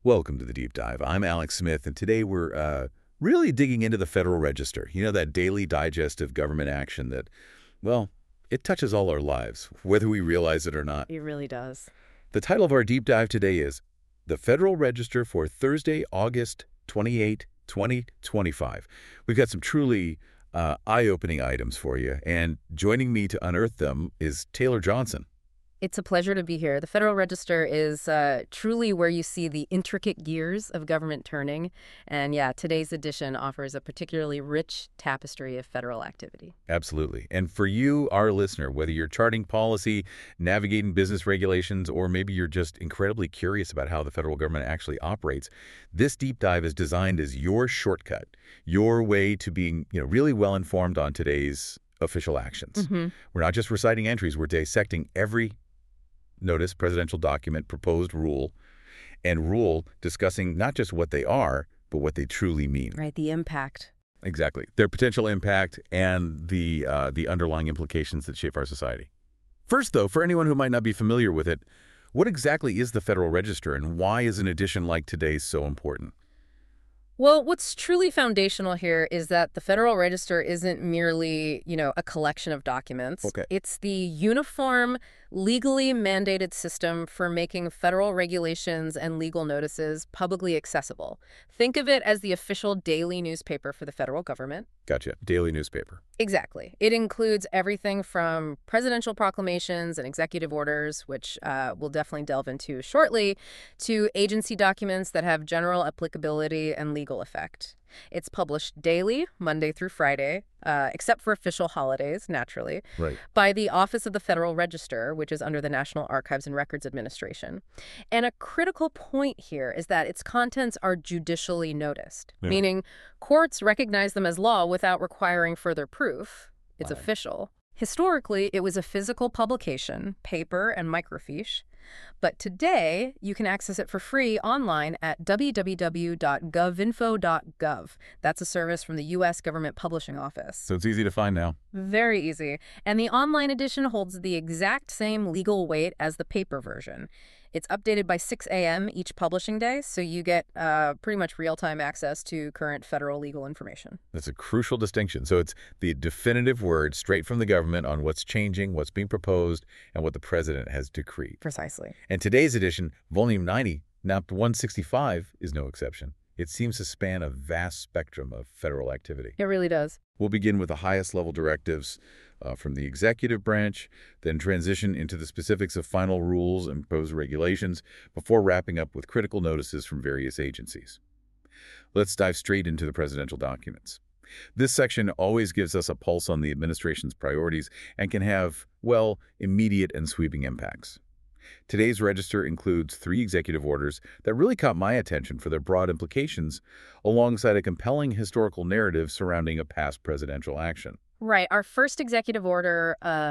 Welcome to the Deep Dive. I'm Alex Smith, and today we're really digging into the Federal Register. You know, that daily digest of government action that, well, it touches all our lives, whether we realize it or not. It really does. The title of our deep dive today is The Federal Register for Thursday, August 28, 2025. We've got some truly eye-opening items for you, and joining me to unearth them is Taylor Johnson. It's a pleasure to be here. The Federal Register is truly where you see the intricate gears of government turning. And yeah, today's edition offers a particularly rich tapestry of federal activity. Absolutely. And for you, our listener, whether you're charting policy, navigating business regulations, or maybe you're just incredibly curious about how the federal government actually operates, this deep dive is designed as your shortcut, your way to being, really well informed on today's official actions. We're not just reciting entries, we're dissecting every notice, presidential document, proposed rule, and rule discussing not just what they are, but what they truly mean. Right, the impact. Exactly. Their potential impact and the underlying implications that shape our society. First, though, for anyone who might not be familiar with it, what exactly is the Federal Register and why is an edition like today's so important? Well, what's truly foundational here is that the Federal Register isn't merely, a collection of documents. Okay. It's the uniform, legally mandated system for making federal regulations and legal notices publicly accessible. Think of it as the official daily newspaper for the federal government. Gotcha. Daily newspaper. Exactly. It includes everything from presidential proclamations and executive orders, which we'll definitely delve into shortly, to agency documents that have general applicability and legal effect. It's published daily, Monday through Friday, except for official holidays, naturally, Right. by the Office of the Federal Register, which is under the National Archives and Records Administration. And a critical point here is that its contents are judicially noticed, meaning courts recognize them as law without requiring further proof. It's Right. official. Historically, it was a physical publication, paper and microfiche. But today, you can access it for free online at www.govinfo.gov. That's a service from the U.S. Government Publishing Office. So it's easy to find now. Very easy. And the online edition holds the exact same legal weight as the paper version. It's updated by 6 a.m. each publishing day, so you get pretty much real-time access to current federal legal information. That's a crucial distinction. So it's the definitive word straight from the government on what's changing, what's being proposed, and what the president has decreed. Precisely. And today's edition, Volume 90, now 165, is no exception. It seems to span a vast spectrum of federal activity. It really does. We'll begin with the highest level directives from the executive branch, then transition into the specifics of final rules and proposed regulations before wrapping up with critical notices from various agencies. Let's dive straight into the presidential documents. This section always gives us a pulse on the administration's priorities and can have, well, immediate and sweeping impacts. Today's register includes 3 executive orders that really caught my attention for their broad implications, alongside a compelling historical narrative surrounding a past presidential action. Right. Our first executive order,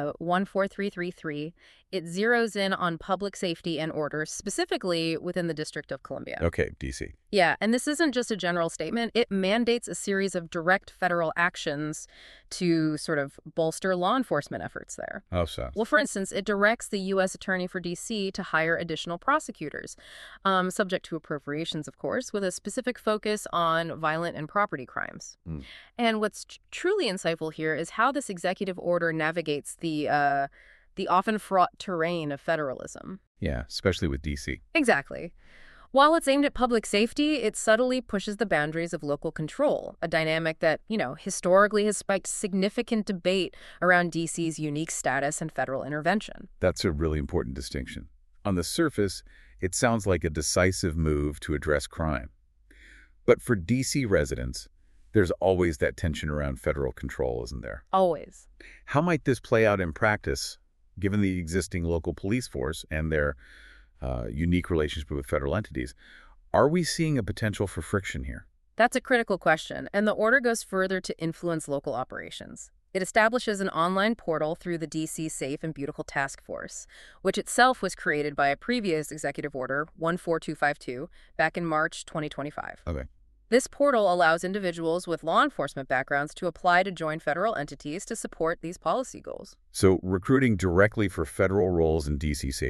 14333, it zeroes in on public safety and order, specifically within the District of Columbia. Okay, D.C. Yeah, and this isn't just a general statement. It mandates a series of direct federal actions to sort of bolster law enforcement efforts there. Oh, so. Well, for instance, it directs the U.S. Attorney for D.C. to hire additional prosecutors, subject to appropriations, of course, with a specific focus on violent and property crimes. And what's truly insightful here is how this executive order navigates the often fraught terrain of federalism. Yeah, especially with D.C. Exactly. While it's aimed at public safety, it subtly pushes the boundaries of local control, a dynamic that, historically has spiked significant debate around D.C.'s unique status and federal intervention. That's a really important distinction. On the surface, it sounds like a decisive move to address crime. But for D.C. residents, there's always that tension around federal control, isn't there? Always. How might this play out in practice, given the existing local police force and their unique relationship with federal entities? Are we seeing a potential for friction here? That's a critical question, and the order goes further to influence local operations. It establishes an online portal through the D.C. Safe and Beautiful Task Force, which itself was created by a previous executive order, 14252, back in March 2025. Okay. This portal allows individuals with law enforcement backgrounds to apply to join federal entities to support these policy goals. So recruiting directly for federal roles in D.C. safety.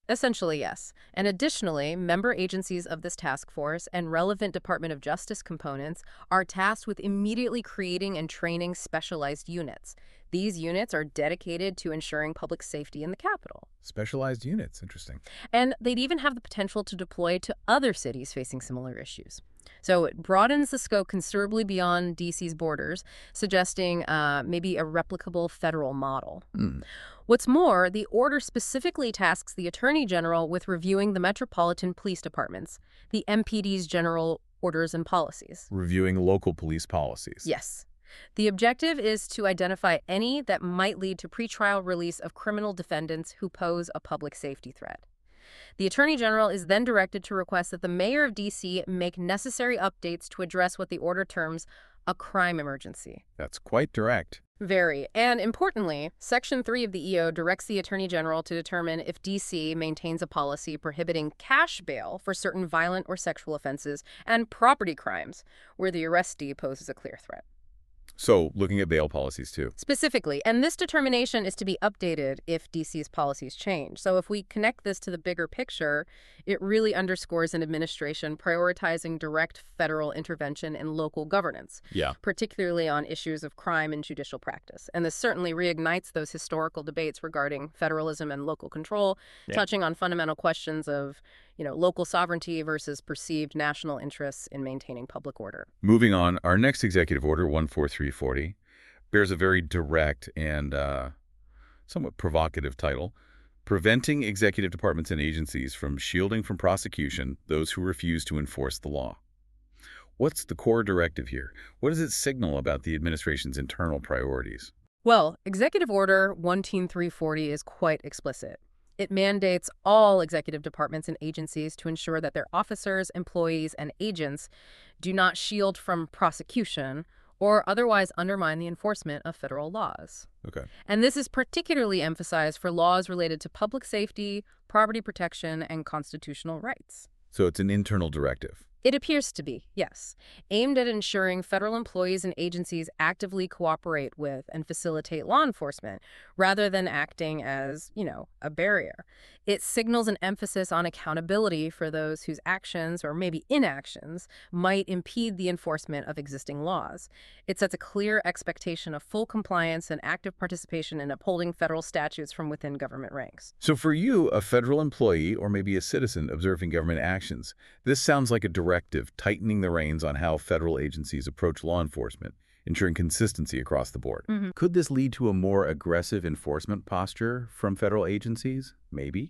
Essentially, yes. And additionally, member agencies of this task force and relevant Department of Justice components are tasked with immediately creating and training specialized units. These units are dedicated to ensuring public safety in the capital. Specialized units. Interesting. And they'd even have the potential to deploy to other cities facing similar issues. So it broadens the scope considerably beyond D.C.'s borders, suggesting maybe a replicable federal model. Hmm. What's more, the order specifically tasks the Attorney General with reviewing the Metropolitan Police Departments, the MPD's general orders and policies. Reviewing local police policies. Yes. The objective is to identify any that might lead to pretrial release of criminal defendants who pose a public safety threat. The Attorney General is then directed to request that the Mayor of D.C. make necessary updates to address what the order terms a crime emergency. That's quite direct. Very. And importantly, Section 3 of the EO directs the Attorney General to determine if D.C. maintains a policy prohibiting cash bail for certain violent or sexual offenses and property crimes where the arrestee poses a clear threat. So, looking at bail policies, too. Specifically, and this determination is to be updated if D.C.'s policies change. So if we connect this to the bigger picture, it really underscores an administration prioritizing direct federal intervention in local governance, Yeah. particularly on issues of crime and judicial practice. And this certainly reignites those historical debates regarding federalism and local control, touching on fundamental questions of, local sovereignty versus perceived national interests in maintaining public order. Moving on, our next executive order, 14340, bears a very direct and somewhat provocative title, Preventing Executive Departments and Agencies from Shielding from Prosecution Those Who Refuse to Enforce the Law. What's the core directive here? What does it signal about the administration's internal priorities? Well, Executive Order 14340 is quite explicit. It mandates all executive departments and agencies to ensure that their officers, employees, and agents do not shield from prosecution or otherwise undermine the enforcement of federal laws. Okay. And this is particularly emphasized for laws related to public safety, property protection, and constitutional rights. So it's an internal directive. It appears to be, yes, aimed at ensuring federal employees and agencies actively cooperate with and facilitate law enforcement rather than acting as, a barrier. It signals an emphasis on accountability for those whose actions or maybe inactions might impede the enforcement of existing laws. It sets a clear expectation of full compliance and active participation in upholding federal statutes from within government ranks. So for you, a federal employee or maybe a citizen observing government actions, this sounds like a directive tightening the reins on how federal agencies approach law enforcement, ensuring consistency across the board. Mm-hmm. Could this lead to a more aggressive enforcement posture from federal agencies? Maybe.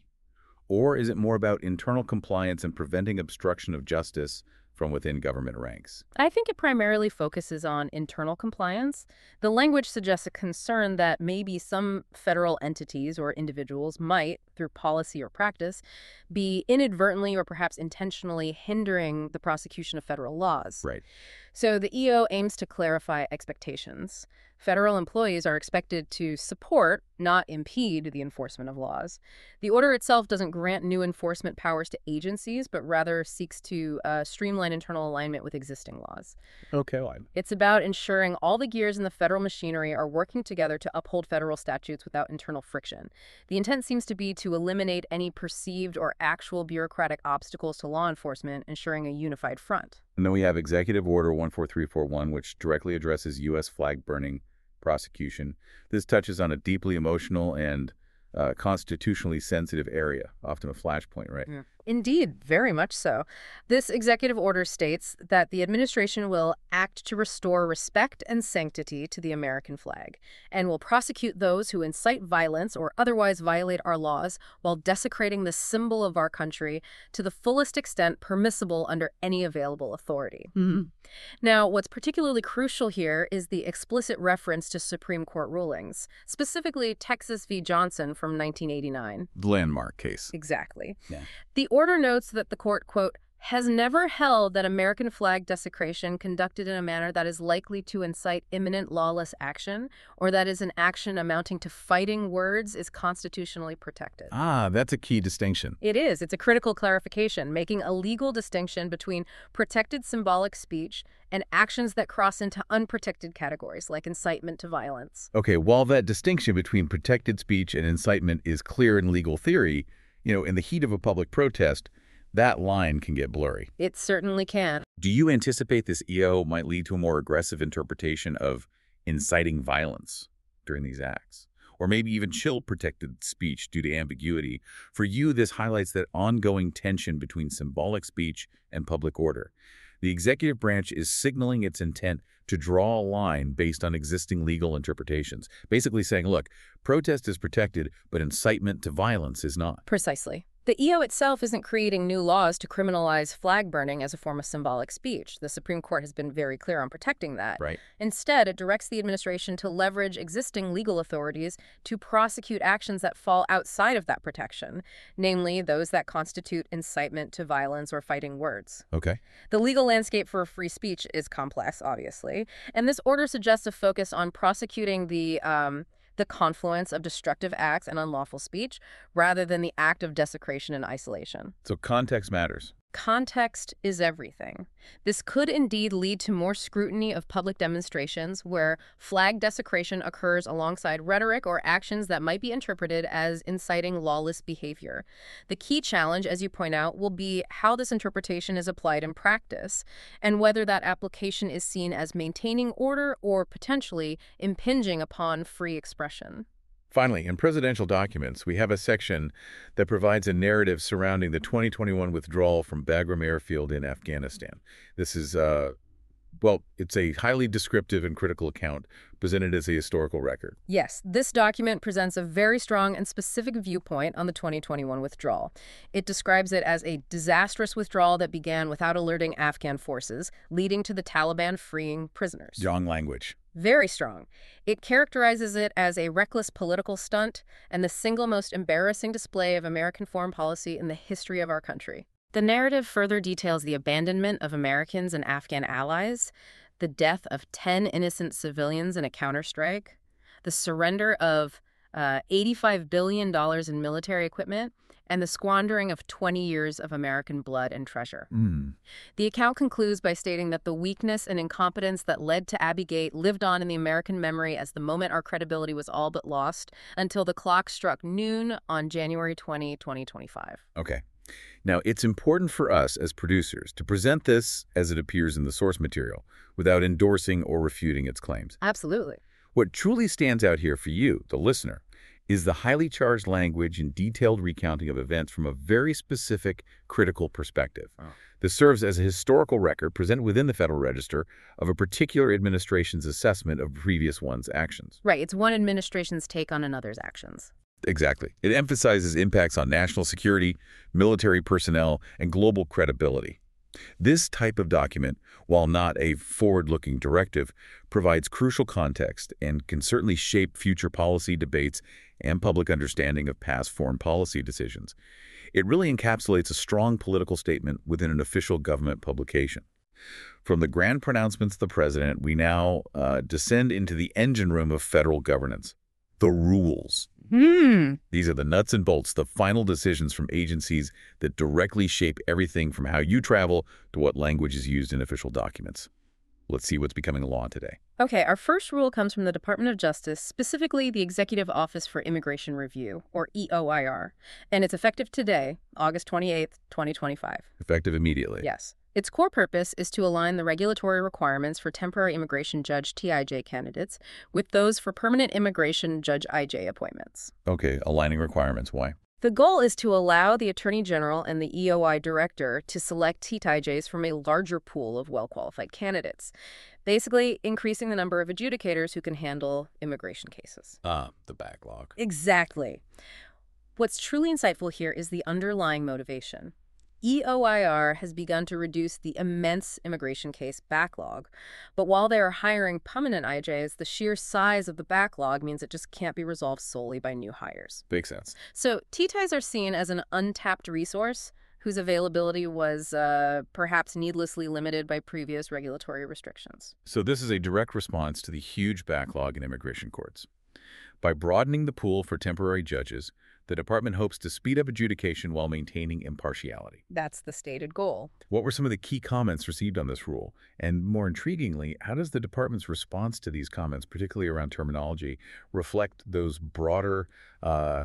Or is it more about internal compliance and preventing obstruction of justice from within government ranks? I think it primarily focuses on internal compliance. The language suggests a concern that maybe some federal entities or individuals might, through policy or practice, be inadvertently or perhaps intentionally hindering the prosecution of federal laws. Right. So the EO aims to clarify expectations. Federal employees are expected to support, not impede, the enforcement of laws. The order itself doesn't grant new enforcement powers to agencies, but rather seeks to streamline internal alignment with existing laws. Okay, well, It's about ensuring all the gears in the federal machinery are working together to uphold federal statutes without internal friction. The intent seems to be to eliminate any perceived or actual bureaucratic obstacles to law enforcement, ensuring a unified front. And then we have Executive Order 14341, which directly addresses U.S. flag burning prosecution. This touches on a deeply emotional and constitutionally sensitive area, often a flashpoint, right? Yeah. Indeed, very much so. This executive order states that the administration will act to restore respect and sanctity to the American flag and will prosecute those who incite violence or otherwise violate our laws while desecrating the symbol of our country to the fullest extent permissible under any available authority. Mm-hmm. Now, what's particularly crucial here is the explicit reference to Supreme Court rulings, specifically Texas v. Johnson from 1989. The landmark case. Exactly. Yeah. The order notes that the court, quote, has never held that American flag desecration conducted in a manner that is likely to incite imminent lawless action or that is an action amounting to fighting words is constitutionally protected. Ah, that's a key distinction. It is. It's a critical clarification, making a legal distinction between protected symbolic speech and actions that cross into unprotected categories, like incitement to violence. Okay, while that distinction between protected speech and incitement is clear in legal theory, In the heat of a public protest, that line can get blurry. It certainly can. Do you anticipate this EO might lead to a more aggressive interpretation of inciting violence during these acts? Or maybe even chill protected speech due to ambiguity? For you, this highlights that ongoing tension between symbolic speech and public order. The executive branch is signaling its intent to draw a line based on existing legal interpretations, basically saying, look, protest is protected, but incitement to violence is not. Precisely. The EO itself isn't creating new laws to criminalize flag burning as a form of symbolic speech. The Supreme Court has been very clear on protecting that. Right. Instead, it directs the administration to leverage existing legal authorities to prosecute actions that fall outside of that protection, namely those that constitute incitement to violence or fighting words. Okay. The legal landscape for free speech is complex, obviously, and this order suggests a focus on prosecuting the confluence of destructive acts and unlawful speech, rather than the act of desecration and isolation. So context matters. Context is everything. This could indeed lead to more scrutiny of public demonstrations where flag desecration occurs alongside rhetoric or actions that might be interpreted as inciting lawless behavior. The key challenge, as you point out, will be how this interpretation is applied in practice and whether that application is seen as maintaining order or potentially impinging upon free expression. Finally, in presidential documents, we have a section that provides a narrative surrounding the 2021 withdrawal from Bagram Airfield in Afghanistan. This is, it's a highly descriptive and critical account presented as a historical record. Yes, this document presents a very strong and specific viewpoint on the 2021 withdrawal. It describes it as a disastrous withdrawal that began without alerting Afghan forces, leading to the Taliban freeing prisoners. Strong language. Very strong. It characterizes it as a reckless political stunt and the single most embarrassing display of American foreign policy in the history of our country. The narrative further details the abandonment of Americans and Afghan allies, the death of 10 innocent civilians in a counterstrike, the surrender of $85 billion in military equipment, and the squandering of 20 years of American blood and treasure. The account concludes by stating that the weakness and incompetence that led to Abbey Gate lived on in the American memory as the moment our credibility was all but lost until the clock struck noon on January 20, 2025. Okay. Now, it's important for us as producers to present this as it appears in the source material without endorsing or refuting its claims. Absolutely. What truly stands out here for you, the listener, is the highly charged language and detailed recounting of events from a very specific, critical perspective. This serves as a historical record presented within the Federal Register of a particular administration's assessment of previous one's actions. Right. It's one administration's take on another's actions. Exactly. It emphasizes impacts on national security, military personnel, and global credibility. This type of document, while not a forward-looking directive, provides crucial context and can certainly shape future policy debates and public understanding of past foreign policy decisions. It really encapsulates a strong political statement within an official government publication. From the grand pronouncements of the president, we now descend into the engine room of federal governance, the rules. These are the nuts and bolts, the final decisions from agencies that directly shape everything from how you travel to what language is used in official documents. Let's see what's becoming law today. Okay, our first rule comes from the Department of Justice, specifically the Executive Office for Immigration Review, or EOIR, and it's effective today, August 28th, 2025. Effective immediately. Yes. Its core purpose is to align the regulatory requirements for temporary immigration judge TIJ candidates with those for permanent immigration judge IJ appointments. Okay, aligning requirements. Why? The goal is to allow the Attorney General and the EOI Director to select TIJs from a larger pool of well-qualified candidates, basically increasing the number of adjudicators who can handle immigration cases. The backlog. Exactly. What's truly insightful here is the underlying motivation. EOIR has begun to reduce the immense immigration case backlog, but while they are hiring permanent IJs, the sheer size of the backlog means it just can't be resolved solely by new hires. Makes sense. So TIJs are seen as an untapped resource whose availability was perhaps needlessly limited by previous regulatory restrictions. So this is a direct response to the huge backlog in immigration courts. By broadening the pool for temporary judges, the department hopes to speed up adjudication while maintaining impartiality. That's the stated goal. What were some of the key comments received on this rule? And more intriguingly, how does the department's response to these comments, particularly around terminology, reflect those broader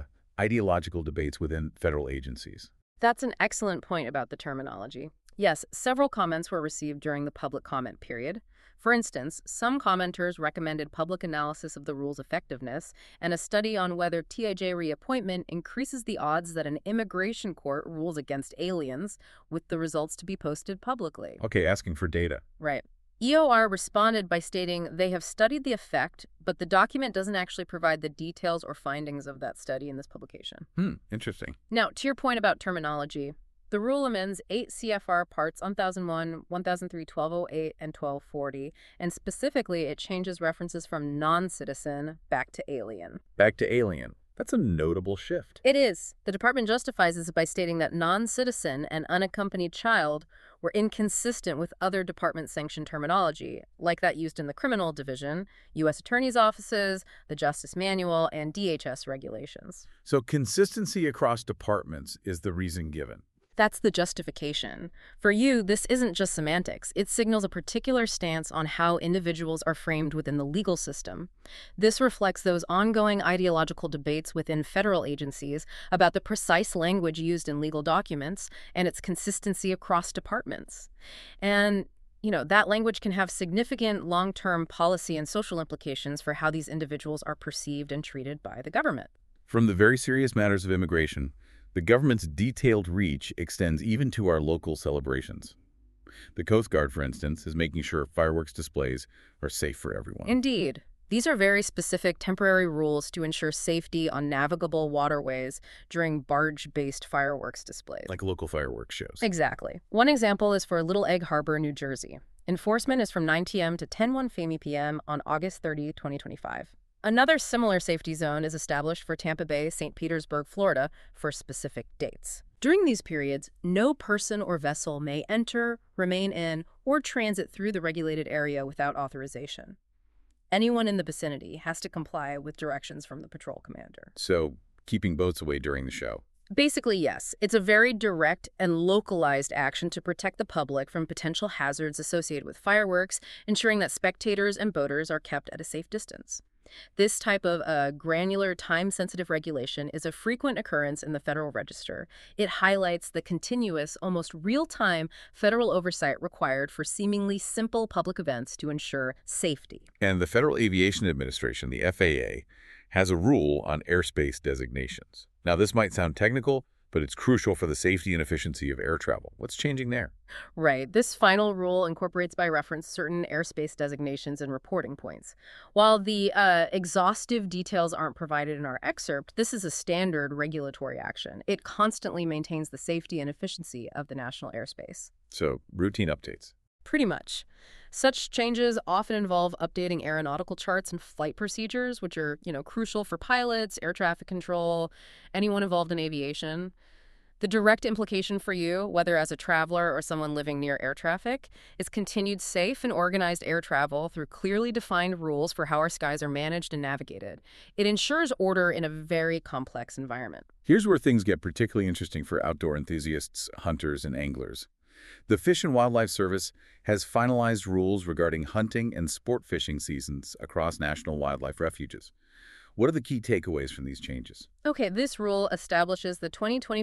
ideological debates within federal agencies. That's an excellent point about the terminology. Yes, several comments were received during the public comment period. For instance, some commenters recommended public analysis of the rule's effectiveness and a study on whether TIJ reappointment increases the odds that an immigration court rules against aliens, with the results to be posted publicly. Okay, asking for data. Right. EOR responded by stating they have studied the effect, but the document doesn't actually provide the details or findings of that study in this publication. Interesting. Now, to your point about terminology, the rule amends 8 CFR parts 1001, 1003, 1208, and 1240, and specifically it changes references from non-citizen back to alien. Back to alien. That's a notable shift. It is. The department justifies this by stating that non-citizen and unaccompanied child were inconsistent with other department-sanctioned terminology, like that used in the criminal division, U.S. attorneys' offices, the Justice Manual, and DHS regulations. So consistency across departments is the reason given. That's the justification. For you, this isn't just semantics. It signals a particular stance on how individuals are framed within the legal system. This reflects those ongoing ideological debates within federal agencies about the precise language used in legal documents and its consistency across departments. And that language can have significant long-term policy and social implications for how these individuals are perceived and treated by the government. From the very serious matters of immigration, the government's detailed reach extends even to our local celebrations. The Coast Guard, for instance, is making sure fireworks displays are safe for everyone. Indeed. These are very specific temporary rules to ensure safety on navigable waterways during barge-based fireworks displays. Like local fireworks shows. Exactly. One example is for Little Egg Harbor, New Jersey. Enforcement is from 9 p.m. to 10:01 p.m. on August 30, 2025. Another similar safety zone is established for Tampa Bay, St. Petersburg, Florida, for specific dates. During these periods, no person or vessel may enter, remain in, or transit through the regulated area without authorization. Anyone in the vicinity has to comply with directions from the patrol commander. So, keeping boats away during the show. Basically, yes. It's a very direct and localized action to protect the public from potential hazards associated with fireworks, ensuring that spectators and boaters are kept at a safe distance. This type of granular, time-sensitive regulation is a frequent occurrence in the Federal Register. It highlights the continuous, almost real-time federal oversight required for seemingly simple public events to ensure safety. And the Federal Aviation Administration, the FAA, has a rule on airspace designations. Now, this might sound technical, but it's crucial for the safety and efficiency of air travel. What's changing there? Right. This final rule incorporates by reference certain airspace designations and reporting points. While the exhaustive details aren't provided in our excerpt, this is a standard regulatory action. It constantly maintains the safety and efficiency of the national airspace. So, routine updates. Pretty much. Such changes often involve updating aeronautical charts and flight procedures, which are, crucial for pilots, air traffic control, anyone involved in aviation. The direct implication for you, whether as a traveler or someone living near air traffic, is continued safe and organized air travel through clearly defined rules for how our skies are managed and navigated. It ensures order in a very complex environment. Here's where things get particularly interesting for outdoor enthusiasts, hunters, and anglers. The Fish and Wildlife Service has finalized rules regarding hunting and sport fishing seasons across national wildlife refuges. What are the key takeaways from these changes? Okay, this rule establishes the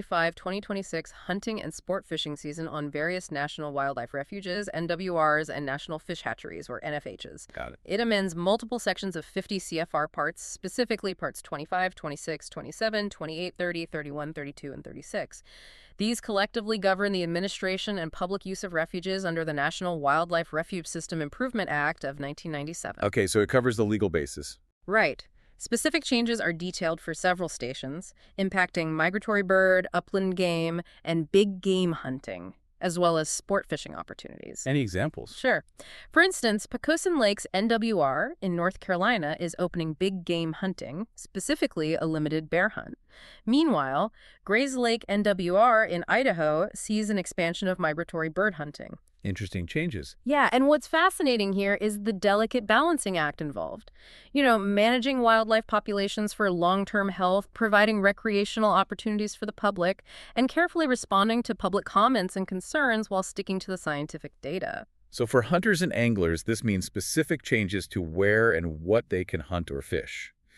2025-2026 hunting and sport fishing season on various national wildlife refuges, NWRs, and national fish hatcheries, or NFHs. Got it. It amends multiple sections of 50 CFR parts, specifically parts 25, 26, 27, 28, 30, 31, 32, and 36. These collectively govern the administration and public use of refuges under the National Wildlife Refuge System Improvement Act of 1997. Okay, so it covers the legal basis. Right. Specific changes are detailed for several stations, impacting migratory bird, upland game, and big game hunting, as well as sport fishing opportunities. Any examples? Sure. For instance, Poquoson Lake's NWR in North Carolina is opening big game hunting, specifically a limited bear hunt. Meanwhile, Gray's Lake NWR in Idaho sees an expansion of migratory bird hunting. Interesting changes. Yeah, and what's fascinating here is the delicate balancing act involved. Managing wildlife populations for long-term health, providing recreational opportunities for the public, and carefully responding to public comments and concerns while sticking to the scientific data. So for hunters and anglers, this means specific changes to where and what they can hunt or fish.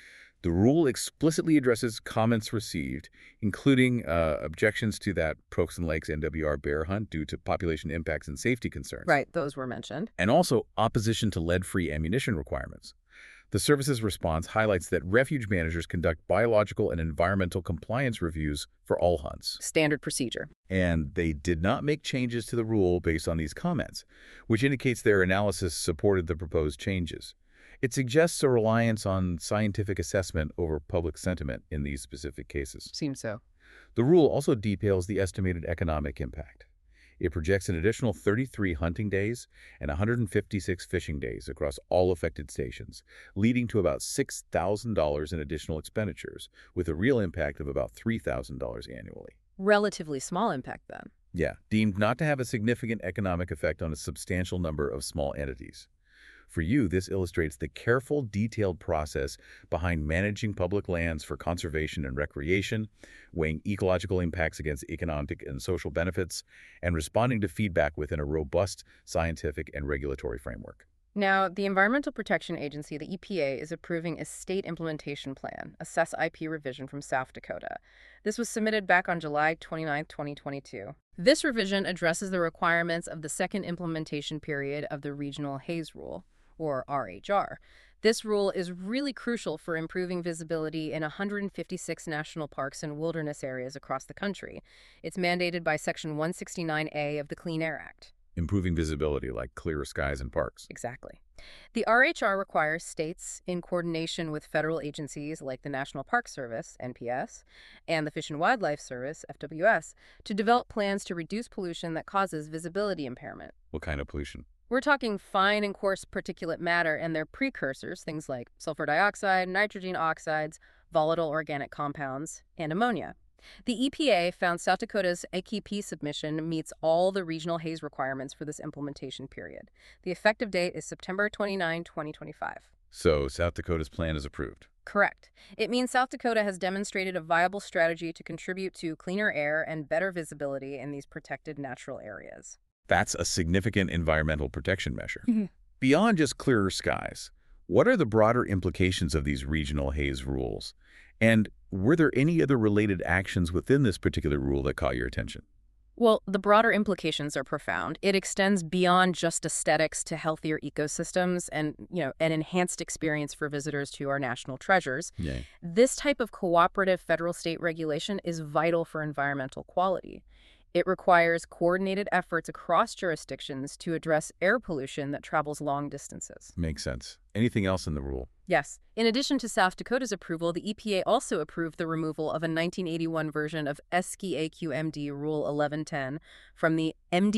The rule explicitly addresses comments received, including objections to that Proxen Lakes NWR bear hunt due to population impacts and safety concerns. Right, those were mentioned. And also opposition to lead-free ammunition requirements. The service's response highlights that refuge managers conduct biological and environmental compliance reviews for all hunts. Standard procedure. And they did not make changes to the rule based on these comments, which indicates their analysis supported the proposed changes. It suggests a reliance on scientific assessment over public sentiment in these specific cases. Seems so. The rule also details the estimated economic impact. It projects an additional 33 hunting days and 156 fishing days across all affected stations, leading to about $6,000 in additional expenditures, with a real impact of about $3,000 annually. Relatively small impact, then. Yeah, deemed not to have a significant economic effect on a substantial number of small entities. For you, this illustrates the careful, detailed process behind managing public lands for conservation and recreation, weighing ecological impacts against economic and social benefits, and responding to feedback within a robust scientific and regulatory framework. Now, the Environmental Protection Agency, the EPA, is approving a state implementation plan, a SES-IP revision from South Dakota. This was submitted back on July 29, 2022. This revision addresses the requirements of the second implementation period of the Regional Haze Rule, or RHR. This rule is really crucial for improving visibility in 156 national parks and wilderness areas across the country. It's mandated by Section 169A of the Clean Air Act. Improving visibility like clearer skies in parks. Exactly. The RHR requires states, in coordination with federal agencies like the National Park Service, NPS, and the Fish and Wildlife Service, FWS, to develop plans to reduce pollution that causes visibility impairment. What kind of pollution? We're talking fine and coarse particulate matter and their precursors, things like sulfur dioxide, nitrogen oxides, volatile organic compounds, and ammonia. The EPA found South Dakota's AKP submission meets all the regional haze requirements for this implementation period. The effective date is September 29, 2025. So South Dakota's plan is approved. Correct. It means South Dakota has demonstrated a viable strategy to contribute to cleaner air and better visibility in these protected natural areas. That's a significant environmental protection measure. Beyond just clearer skies, what are the broader implications of these regional haze rules? And were there any other related actions within this particular rule that caught your attention? Well, the broader implications are profound. It extends beyond just aesthetics to healthier ecosystems and, an enhanced experience for visitors to our national treasures. Yeah. This type of cooperative federal-state regulation is vital for environmental quality. It requires coordinated efforts across jurisdictions to address air pollution that travels long distances. Makes sense. Anything else in the rule? Yes. In addition to South Dakota's approval, the EPA also approved the removal of a 1981 version of SKAQMD Rule 1110 from the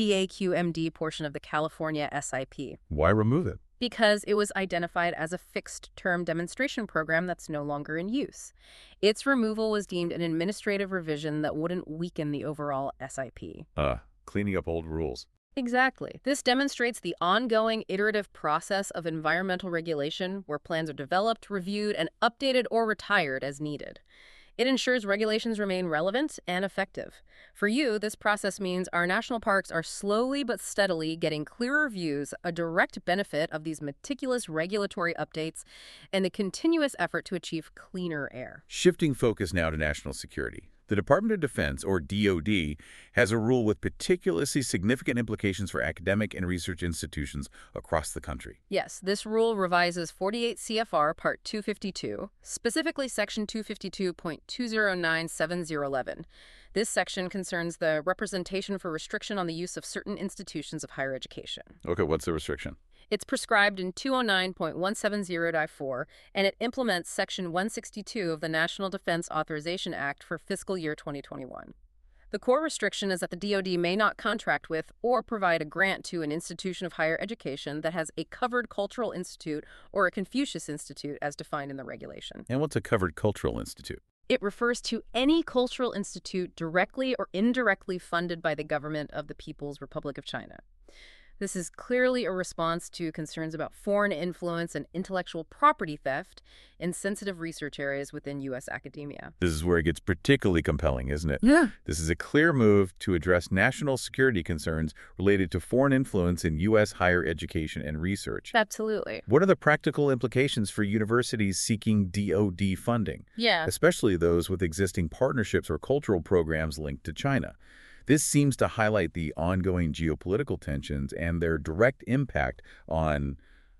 MDAQMD portion of the California SIP. Why remove it? Because it was identified as a fixed-term demonstration program that's no longer in use. Its removal was deemed an administrative revision that wouldn't weaken the overall SIP. Cleaning up old rules. Exactly. This demonstrates the ongoing iterative process of environmental regulation where plans are developed, reviewed, and updated or retired as needed. It ensures regulations remain relevant and effective. For you, this process means our national parks are slowly but steadily getting clearer views, a direct benefit of these meticulous regulatory updates, and the continuous effort to achieve cleaner air. Shifting focus now to national security. The Department of Defense, or DoD, has a rule with particularly significant implications for academic and research institutions across the country. Yes, this rule revises 48 CFR Part 252, specifically Section 252.2097011. This section concerns the representation for restriction on the use of certain institutions of higher education. Okay, what's the restriction? It's prescribed in 209.170-4, and it implements Section 162 of the National Defense Authorization Act for fiscal year 2021. The core restriction is that the DoD may not contract with or provide a grant to an institution of higher education that has a covered cultural institute or a Confucius Institute as defined in the regulation. And what's a covered cultural institute? It refers to any cultural institute directly or indirectly funded by the government of the People's Republic of China. This is clearly a response to concerns about foreign influence and intellectual property theft in sensitive research areas within U.S. academia. This is where it gets particularly compelling, isn't it? Yeah. This is a clear move to address national security concerns related to foreign influence in U.S. higher education and research. Absolutely. What are the practical implications for universities seeking DoD funding, Yeah. especially those with existing partnerships or cultural programs linked to China? This seems to highlight the ongoing geopolitical tensions and their direct impact on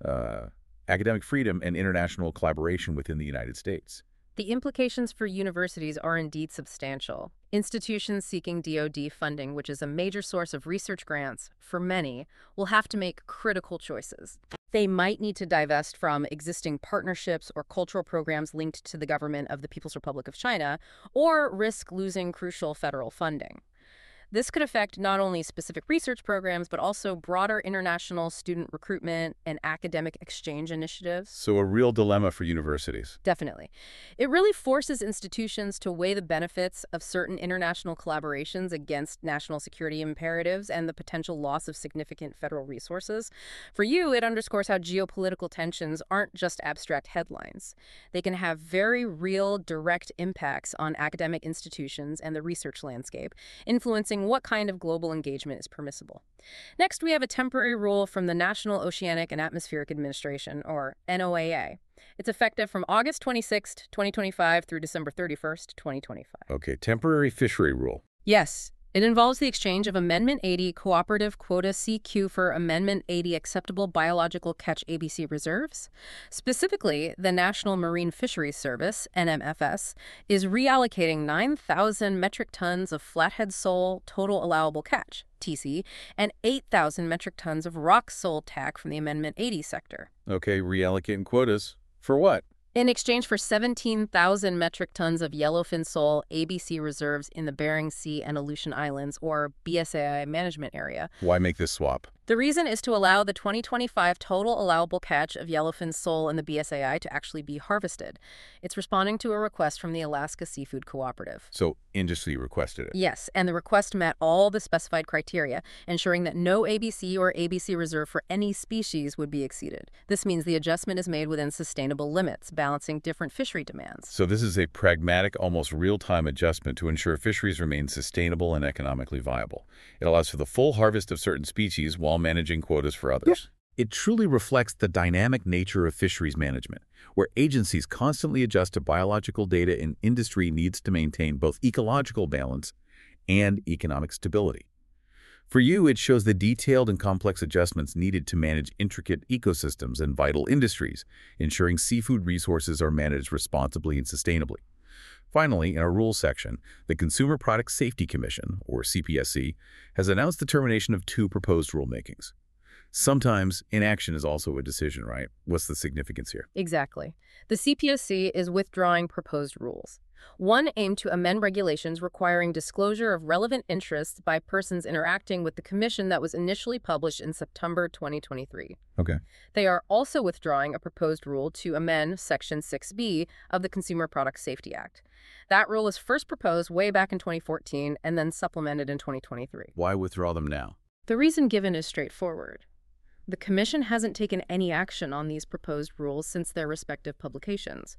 academic freedom and international collaboration within the United States. The implications for universities are indeed substantial. Institutions seeking DoD funding, which is a major source of research grants for many, will have to make critical choices. They might need to divest from existing partnerships or cultural programs linked to the government of the People's Republic of China, or risk losing crucial federal funding. This could affect not only specific research programs, but also broader international student recruitment and academic exchange initiatives. So a real dilemma for universities. Definitely. It really forces institutions to weigh the benefits of certain international collaborations against national security imperatives and the potential loss of significant federal resources. For you, it underscores how geopolitical tensions aren't just abstract headlines. They can have very real, direct impacts on academic institutions and the research landscape, influencing what kind of global engagement is permissible. Next, we have a temporary rule from the National Oceanic and Atmospheric Administration, or NOAA. It's effective from August 26, 2025 through December 31st, 2025. Okay, temporary fishery rule. Yes. It involves the exchange of Amendment 80 Cooperative Quota CQ for Amendment 80 Acceptable Biological Catch ABC Reserves. Specifically, the National Marine Fisheries Service, NMFS, is reallocating 9,000 metric tons of flathead sole total allowable catch, TC, and 8,000 metric tons of rock sole TAC from the Amendment 80 sector. Okay, reallocating quotas. For what? In exchange for 17,000 metric tons of yellowfin sole ABC reserves in the Bering Sea and Aleutian Islands, or BSAI management area. Why make this swap? The reason is to allow the 2025 total allowable catch of yellowfin sole in the BSAI to actually be harvested. It's responding to a request from the Alaska Seafood Cooperative. So industry requested it. Yes, and the request met all the specified criteria, ensuring that no ABC or ABC reserve for any species would be exceeded. This means the adjustment is made within sustainable limits, balancing different fishery demands. So this is a pragmatic, almost real-time adjustment to ensure fisheries remain sustainable and economically viable. It allows for the full harvest of certain species while managing quotas for others. It truly reflects the dynamic nature of fisheries management, where agencies constantly adjust to biological data and industry needs to maintain both ecological balance and economic stability. For you, it shows the detailed and complex adjustments needed to manage intricate ecosystems and vital industries, ensuring seafood resources are managed responsibly and sustainably. Finally, in our rules section, the Consumer Product Safety Commission, or CPSC, has announced the termination of 2 proposed rulemakings. Sometimes inaction is also a decision, right? What's the significance here? Exactly. The CPSC is withdrawing proposed rules. One aimed to amend regulations requiring disclosure of relevant interests by persons interacting with the Commission that was initially published in September 2023. Okay. They are also withdrawing a proposed rule to amend Section 6B of the Consumer Product Safety Act. That rule was first proposed way back in 2014 and then supplemented in 2023. Why withdraw them now? The reason given is straightforward. The Commission hasn't taken any action on these proposed rules since their respective publications.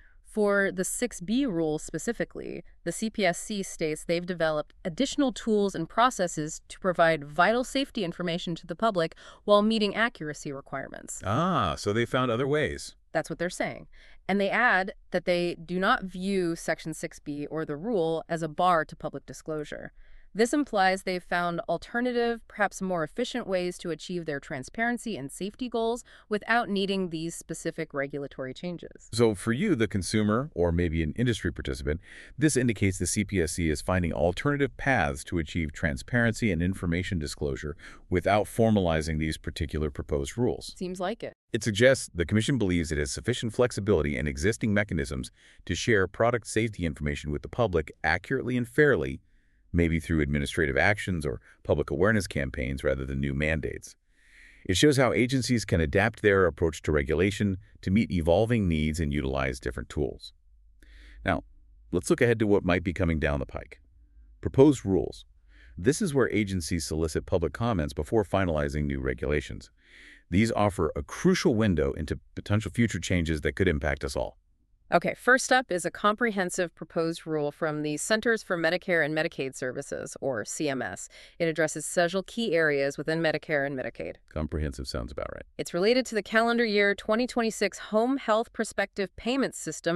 For the 6B rule specifically, the CPSC states they've developed additional tools and processes to provide vital safety information to the public while meeting accuracy requirements. Ah, so they found other ways. That's what they're saying. And they add that they do not view Section 6B or the rule as a bar to public disclosure. This implies they've found alternative, perhaps more efficient ways to achieve their transparency and safety goals without needing these specific regulatory changes. So for you, the consumer, or maybe an industry participant, this indicates the CPSC is finding alternative paths to achieve transparency and information disclosure without formalizing these particular proposed rules. Seems like it. It suggests the Commission believes it has sufficient flexibility and existing mechanisms to share product safety information with the public accurately and fairly, maybe through administrative actions or public awareness campaigns rather than new mandates. It shows how agencies can adapt their approach to regulation to meet evolving needs and utilize different tools. Now, let's look ahead to what might be coming down the pike. Proposed rules. This is where agencies solicit public comments before finalizing new regulations. These offer a crucial window into potential future changes that could impact us all. Okay, first up is a comprehensive proposed rule from the Centers for Medicare and Medicaid Services, or CMS. It addresses several key areas within Medicare and Medicaid. Comprehensive sounds about right. It's related to the calendar year 2026 Home Health Prospective Payment System,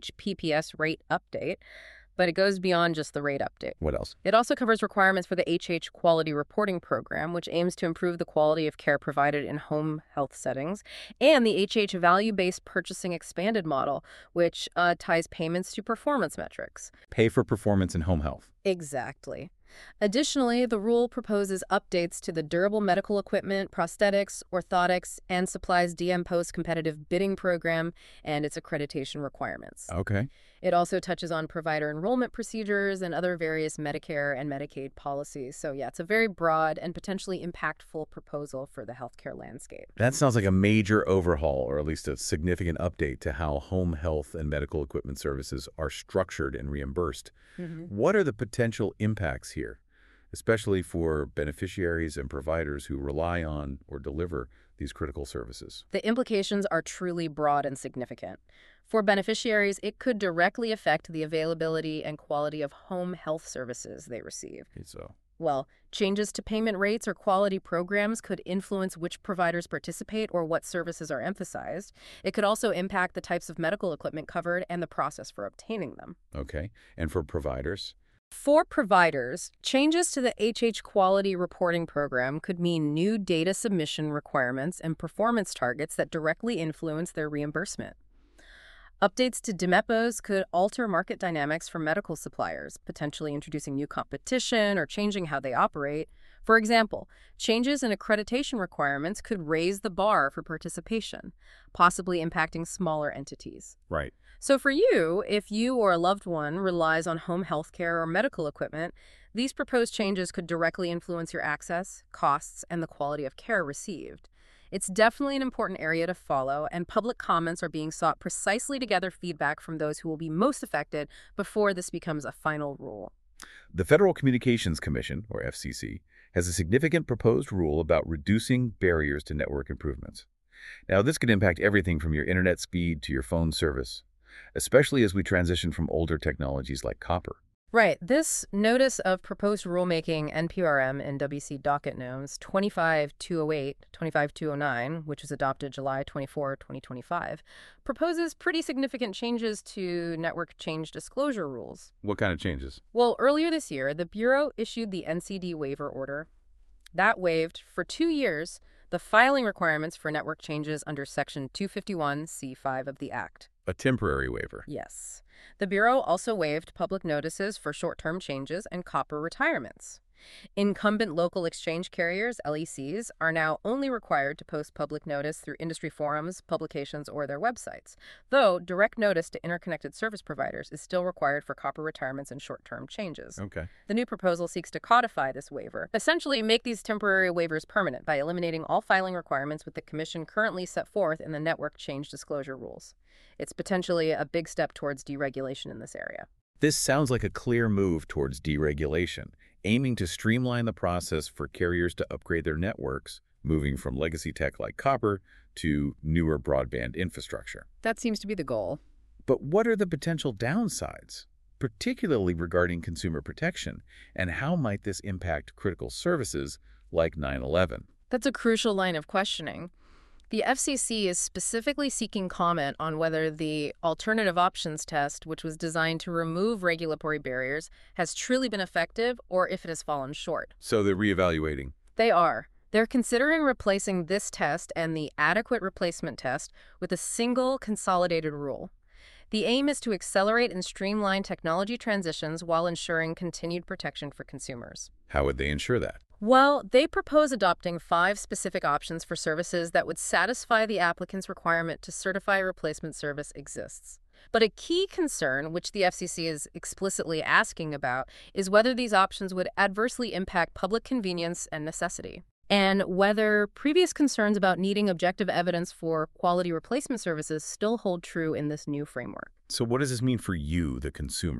HHPPS rate update, but it goes beyond just the rate update. What else? It also covers requirements for the HH Quality Reporting Program, which aims to improve the quality of care provided in home health settings, and the HH Value-Based Purchasing Expanded Model, which ties payments to performance metrics. Pay for performance in home health. Exactly. Additionally, the rule proposes updates to the Durable Medical Equipment, Prosthetics, Orthotics, and Supplies DM Post Competitive Bidding Program and its accreditation requirements. Okay. It also touches on provider enrollment procedures and other various Medicare and Medicaid policies. So yeah, it's a very broad and potentially impactful proposal for the healthcare landscape. That sounds like a major overhaul, or at least a significant update to how home health and medical equipment services are structured and reimbursed. What are the potential impacts here, especially for beneficiaries and providers who rely on or deliver these critical services? The implications are truly broad and significant. For beneficiaries, it could directly affect the availability and quality of home health services they receive. So, Well, changes to payment rates or quality programs could influence which providers participate or what services are emphasized. It could also impact the types of medical equipment covered and the process for obtaining them. okay. And for providers? For providers, changes to the HH Quality Reporting Program could mean new data submission requirements and performance targets that directly influence their reimbursement. Updates to DMEPOs could alter market dynamics for medical suppliers, potentially introducing new competition or changing how they operate. For example, changes in accreditation requirements could raise the bar for participation, possibly impacting smaller entities. Right. So for you, if you or a loved one relies on home health care or medical equipment, these proposed changes could directly influence your access, costs, and the quality of care received. It's definitely an important area to follow, and public comments are being sought precisely to gather feedback from those who will be most affected before this becomes a final rule. The Federal Communications Commission, or FCC, has a significant proposed rule about reducing barriers to network improvements. Now, this could impact everything from your internet speed to your phone service, especially as we transition from older technologies like copper. Right. This Notice of Proposed Rulemaking, NPRM, in WC Docket Notes 25208, 25209, which was adopted July 24, 2025, proposes pretty significant changes to network change disclosure rules. What kind of changes? Well, earlier this year, the Bureau issued the NCD waiver order. That waived, for 2 years, the filing requirements for network changes under Section 251(c)(5) of the Act. A temporary waiver. Yes. The Bureau also waived public notices for short-term changes and copper retirements. Incumbent local exchange carriers, LECs, are now only required to post public notice through industry forums, publications, or their websites, though direct notice to interconnected service providers is still required for copper retirements and short-term changes. Okay. The new proposal seeks to codify this waiver, essentially make these temporary waivers permanent by eliminating all filing requirements with the Commission currently set forth in the network change disclosure rules. It's potentially a big step towards deregulation in this area. This sounds like a clear move towards deregulation, aiming to streamline the process for carriers to upgrade their networks, moving from legacy tech like copper to newer broadband infrastructure. That seems to be the goal. But what are the potential downsides, particularly regarding consumer protection, and how might this impact critical services like 9/11? That's a crucial line of questioning. The FCC is specifically seeking comment on whether the alternative options test, which was designed to remove regulatory barriers, has truly been effective or if it has fallen short. So they're reevaluating. They are. They're considering replacing this test and the adequate replacement test with a single consolidated rule. The aim is to accelerate and streamline technology transitions while ensuring continued protection for consumers. How would they ensure that? Well, they propose adopting 5 specific options for services that would satisfy the applicant's requirement to certify a replacement service exists. But a key concern, which the FCC is explicitly asking about, is whether these options would adversely impact public convenience and necessity, and whether previous concerns about needing objective evidence for quality replacement services still hold true in this new framework. So what does this mean for you, the consumer?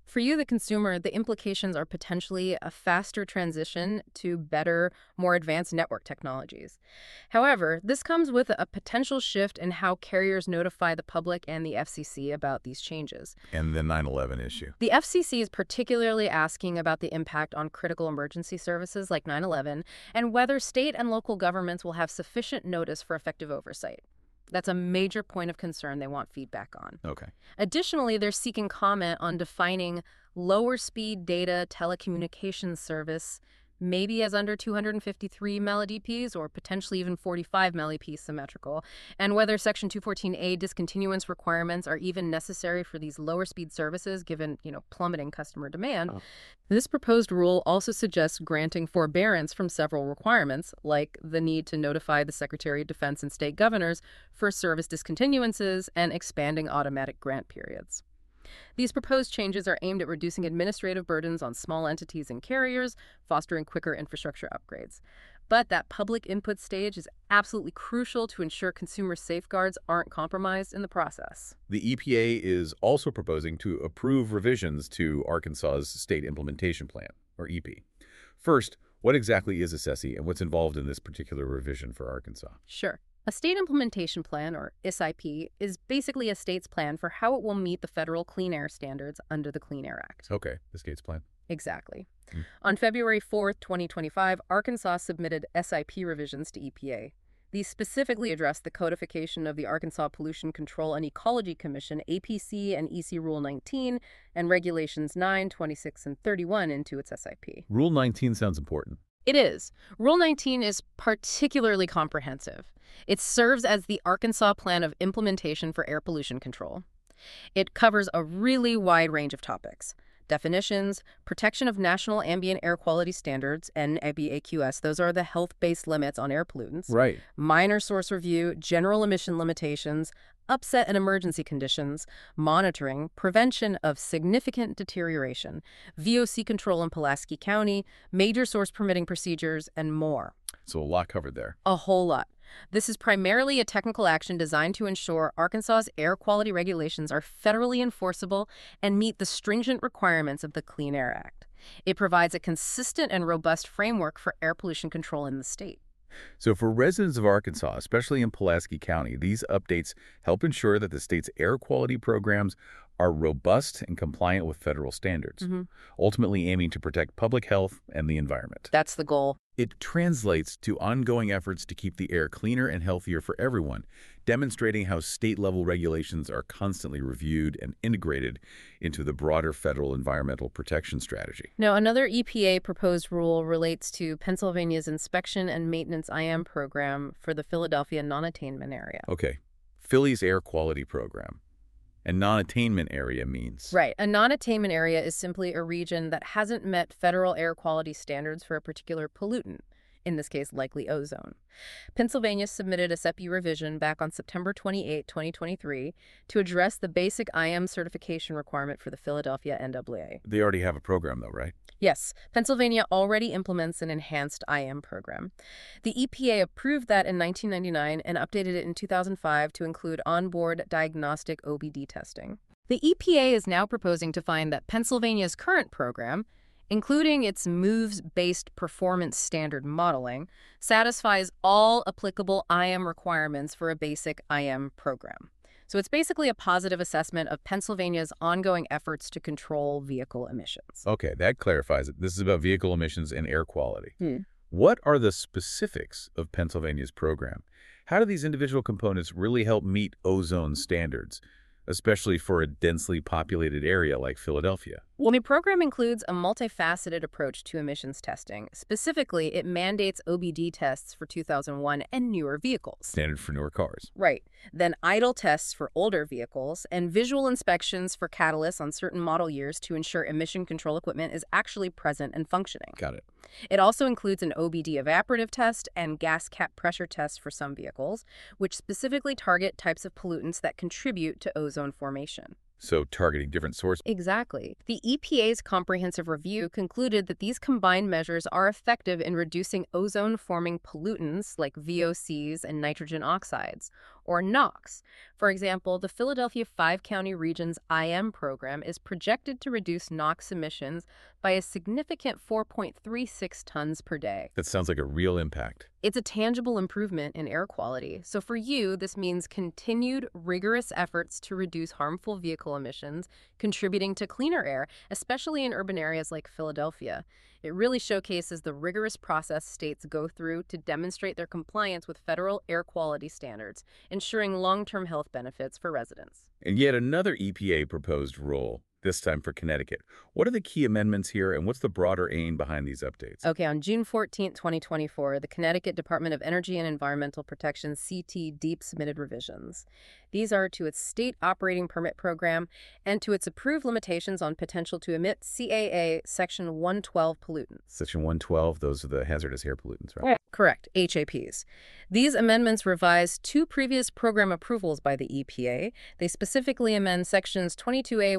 For you, the consumer, the implications are potentially a faster transition to better, more advanced network technologies. However, this comes with a potential shift in how carriers notify the public and the FCC about these changes. And the 9/11 issue. The FCC is particularly asking about the impact on critical emergency services like 9/11 and whether state and local governments will have sufficient notice for effective oversight. That's a major point of concern they want feedback on. Okay. Additionally, they're seeking comment on defining lower speed data telecommunications service maybe as under 253 MLDPs or potentially even 45 MLDPs symmetrical, and whether Section 214A discontinuance requirements are even necessary for these lower speed services given, plummeting customer demand. This proposed rule also suggests granting forbearance from several requirements, like the need to notify the Secretary of Defense and state governors for service discontinuances and expanding automatic grant periods. These proposed changes are aimed at reducing administrative burdens on small entities and carriers, fostering quicker infrastructure upgrades. But that public input stage is absolutely crucial to ensure consumer safeguards aren't compromised in the process. The EPA is also proposing to approve revisions to Arkansas's State Implementation Plan, or EP. First, what exactly is a SESI and what's involved in this particular revision for Arkansas? Sure. A state implementation plan, or SIP, is basically a state's plan for how it will meet the federal clean air standards under the Clean Air Act. Okay, the state's plan. Exactly. On February 4th, 2025, Arkansas submitted SIP revisions to EPA. These specifically address the codification of the Arkansas Pollution Control and Ecology Commission, APC and EC Rule 19, and Regulations 9, 26, and 31 into its SIP. Rule 19 sounds important. It is. Rule 19 is particularly comprehensive. It serves as the Arkansas Plan of Implementation for Air Pollution Control. It covers a really wide range of topics. Definitions, protection of National Ambient Air Quality Standards, NABAQS, those are the health-based limits on air pollutants. Right. Minor source review, general emission limitations, upset and emergency conditions, monitoring, prevention of significant deterioration, VOC control in Pulaski County, major source permitting procedures, and more. So a lot covered there. A whole lot. This is primarily a technical action designed to ensure Arkansas's air quality regulations are federally enforceable and meet the stringent requirements of the Clean Air Act. It provides a consistent and robust framework for air pollution control in the state. So for residents of Arkansas, especially in Pulaski County, these updates help ensure that the state's air quality programs are robust and compliant with federal standards, ultimately aiming to protect public health and the environment. That's the goal. It translates to ongoing efforts to keep the air cleaner and healthier for everyone, demonstrating how state-level regulations are constantly reviewed and integrated into the broader federal environmental protection strategy. Now, another EPA proposed rule relates to Pennsylvania's Inspection and Maintenance IM program for the Philadelphia non-attainment area. Okay, Philly's air quality program. And non-attainment area means? Right. A non-attainment area is simply a region that hasn't met federal air quality standards for a particular pollutant, in this case likely ozone. Pennsylvania submitted a SEPI revision back on September 28, 2023, to address the basic IM certification requirement for the Philadelphia NAA. They already have a program, though, right? Yes, Pennsylvania already implements an enhanced IM program. The EPA approved that in 1999 and updated it in 2005 to include onboard diagnostic OBD testing. The EPA is now proposing to find that Pennsylvania's current program, including its MOVES-based performance standard modeling, satisfies all applicable IM requirements for a basic IM program. So it's basically a positive assessment of Pennsylvania's ongoing efforts to control vehicle emissions. Okay, that clarifies it. This is about vehicle emissions and air quality. What are the specifics of Pennsylvania's program? How do these individual components really help meet ozone standards, especially for a densely populated area like Philadelphia? Well, the program includes a multifaceted approach to emissions testing. Specifically, it mandates OBD tests for 2001 and newer vehicles. Standard for newer cars. Right. Then idle tests for older vehicles and visual inspections for catalysts on certain model years to ensure emission control equipment is actually present and functioning. Got it. It also includes an OBD evaporative test and gas cap pressure tests for some vehicles, which specifically target types of pollutants that contribute to ozone formation. So targeting different sources. Exactly. The EPA's comprehensive review concluded that these combined measures are effective in reducing ozone-forming pollutants like VOCs and nitrogen oxides, or NOx. For example, the Philadelphia Five-County Region's IM program is projected to reduce NOx emissions by a significant 4.36 tons per day. That sounds like a real impact. It's a tangible improvement in air quality. So for you, this means continued rigorous efforts to reduce harmful vehicle emissions, contributing to cleaner air, especially in urban areas like Philadelphia. It really showcases the rigorous process states go through to demonstrate their compliance with federal air quality standards, ensuring long-term health benefits for residents. And yet another EPA proposed rule, this time for Connecticut. What are the key amendments here, and what's the broader aim behind these updates? Okay, on June 14, 2024, the Connecticut Department of Energy and Environmental Protection, CT DEEP, submitted revisions. These are to its state operating permit program and to its approved limitations on potential to emit CAA Section 112 pollutants. Section 112, those are the hazardous air pollutants, right? Correct, HAPs. These amendments revise two previous program approvals by the EPA. They specifically amend Sections 22A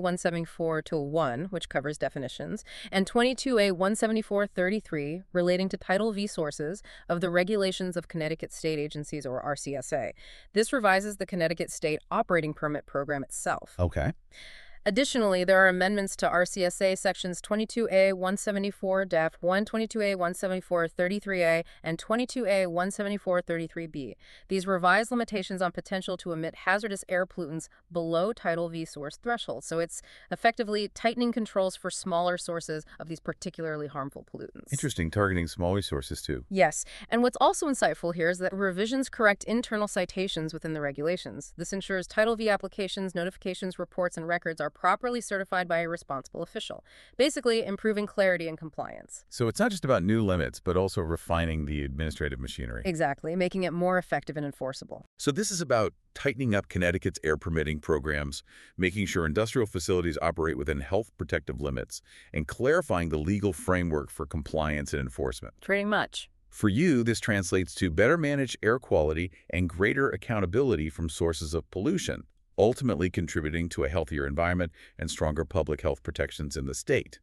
174-1, which covers definitions, and 22A 174-33, relating to Title V sources of the Regulations of Connecticut State Agencies, or RCSA. This revises the Connecticut State Operating Permit Program itself. Okay. Additionally, there are amendments to RCSA Sections 22A 174-1, 22A 174-33A, and 22A 174-33B. These revise limitations on potential to emit hazardous air pollutants below Title V source thresholds. So it's effectively tightening controls for smaller sources of these particularly harmful pollutants. Interesting, targeting small resources too. Yes, and what's also insightful here is that revisions correct internal citations within the regulations. This ensures Title V applications, notifications, reports, and records are properly certified by a responsible official, basically improving clarity and compliance. So it's not just about new limits, but also refining the administrative machinery. Exactly, making it more effective and enforceable. So this is about tightening up Connecticut's air permitting programs, making sure industrial facilities operate within health protective limits, and clarifying the legal framework for compliance and enforcement. Pretty much. For you, this translates to better managed air quality and greater accountability from sources of pollution, ultimately contributing to a healthier environment and stronger public health protections in the state.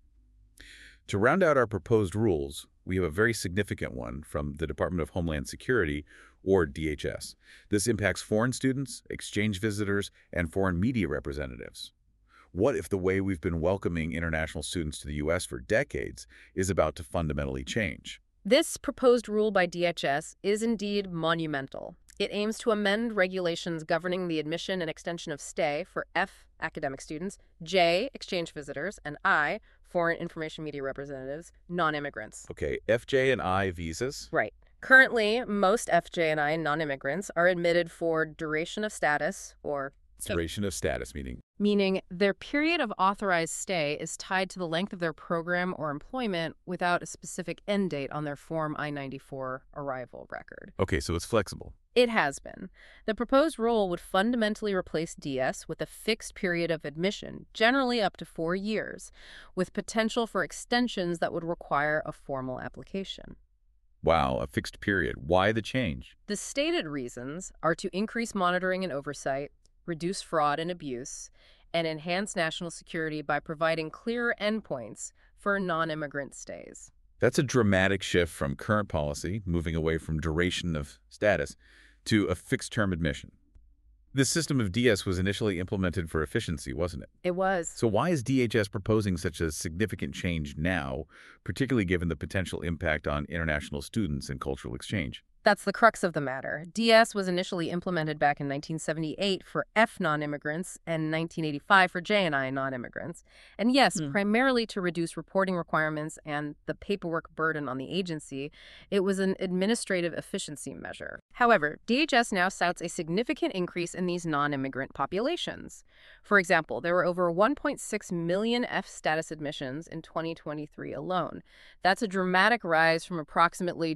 To round out our proposed rules, we have a very significant one from the Department of Homeland Security, or DHS. This impacts foreign students, exchange visitors, and foreign media representatives. What if the way we've been welcoming international students to the U.S. for decades is about to fundamentally change? This proposed rule by DHS is indeed monumental. It aims to amend regulations governing the admission and extension of stay for F, academic students, J, exchange visitors, and I, foreign information media representatives, non-immigrants. Okay, FJ and I visas? Right. Currently, most FJ and I non-immigrants are admitted for duration of status, or Duration of status, meaning their period of authorized stay is tied to the length of their program or employment without a specific end date on their Form I-94 arrival record. Okay, so it's flexible. It has been. The proposed rule would fundamentally replace DS with a fixed period of admission, generally up to 4 years, with potential for extensions that would require a formal application. Wow, a fixed period. Why the change? The stated reasons are to increase monitoring and oversight, reduce fraud and abuse, and enhance national security by providing clearer endpoints for non-immigrant stays. That's a dramatic shift from current policy, moving away from duration of status, to a fixed-term admission. This system of DS was initially implemented for efficiency, wasn't it? It was. So why is DHS proposing such a significant change now, particularly given the potential impact on international students and cultural exchange? That's the crux of the matter. DS was initially implemented back in 1978 for F non-immigrants and 1985 for J and I non-immigrants. And yes, primarily to reduce reporting requirements and the paperwork burden on the agency, it was an administrative efficiency measure. However, DHS now cites a significant increase in these non-immigrant populations. For example, there were over 1.6 million F status admissions in 2023 alone. That's a dramatic rise from approximately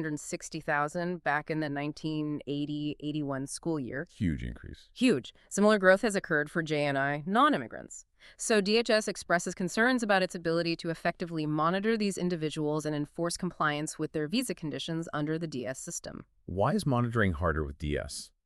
260,000 back in the 1980-81 school year. Huge increase. Huge. Similar growth has occurred for J&I non-immigrants. So DHS expresses concerns about its ability to effectively monitor these individuals and enforce compliance with their visa conditions under the DS system. Why is monitoring harder with DS?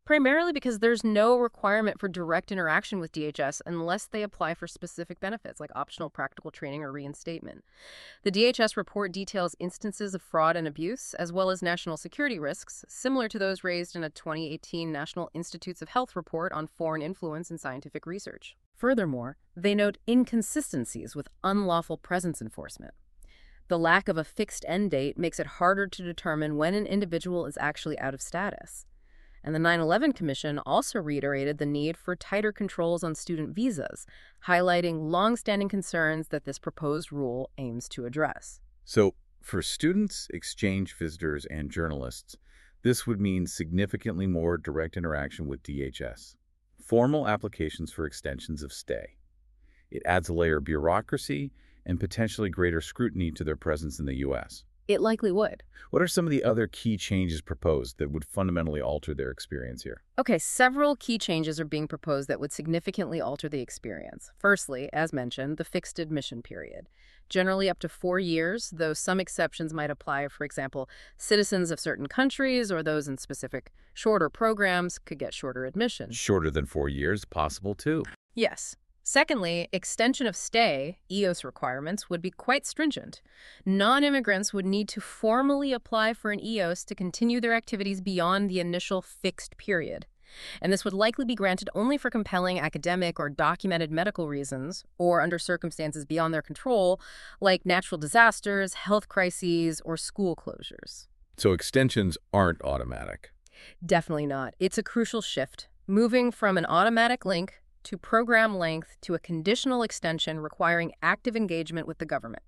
primarily because there's no requirement for direct interaction with DHS unless they apply for specific benefits like optional practical training or reinstatement. The DHS report details instances of fraud and abuse, as well as national security risks, similar to those raised in a 2018 National Institutes of Health report on foreign influence in scientific research. Furthermore, they note inconsistencies with unlawful presence enforcement. The lack of a fixed end date makes it harder to determine when an individual is actually out of status. And the 9/11 Commission also reiterated the need for tighter controls on student visas, highlighting long-standing concerns that this proposed rule aims to address. So, for students, exchange visitors, and journalists, this would mean significantly more direct interaction with DHS. Formal applications for extensions of stay. It adds a layer of bureaucracy and potentially greater scrutiny to their presence in the U.S. It likely would. What are some of the other key changes proposed that would fundamentally alter their experience here? Okay, several key changes are being proposed that would significantly alter the experience. Firstly, as mentioned, the fixed admission period. Generally up to 4 years, though some exceptions might apply. For example, citizens of certain countries or those in specific shorter programs could get shorter admission. Shorter than 4 years, possible too. Yes. Secondly, extension of stay, EOS requirements, would be quite stringent. Non-immigrants would need to formally apply for an EOS to continue their activities beyond the initial fixed period. And this would likely be granted only for compelling academic or documented medical reasons, or under circumstances beyond their control, like natural disasters, health crises, or school closures. So extensions aren't automatic. Definitely not. It's a crucial shift, moving from an automatic link to program length to a conditional extension requiring active engagement with the government.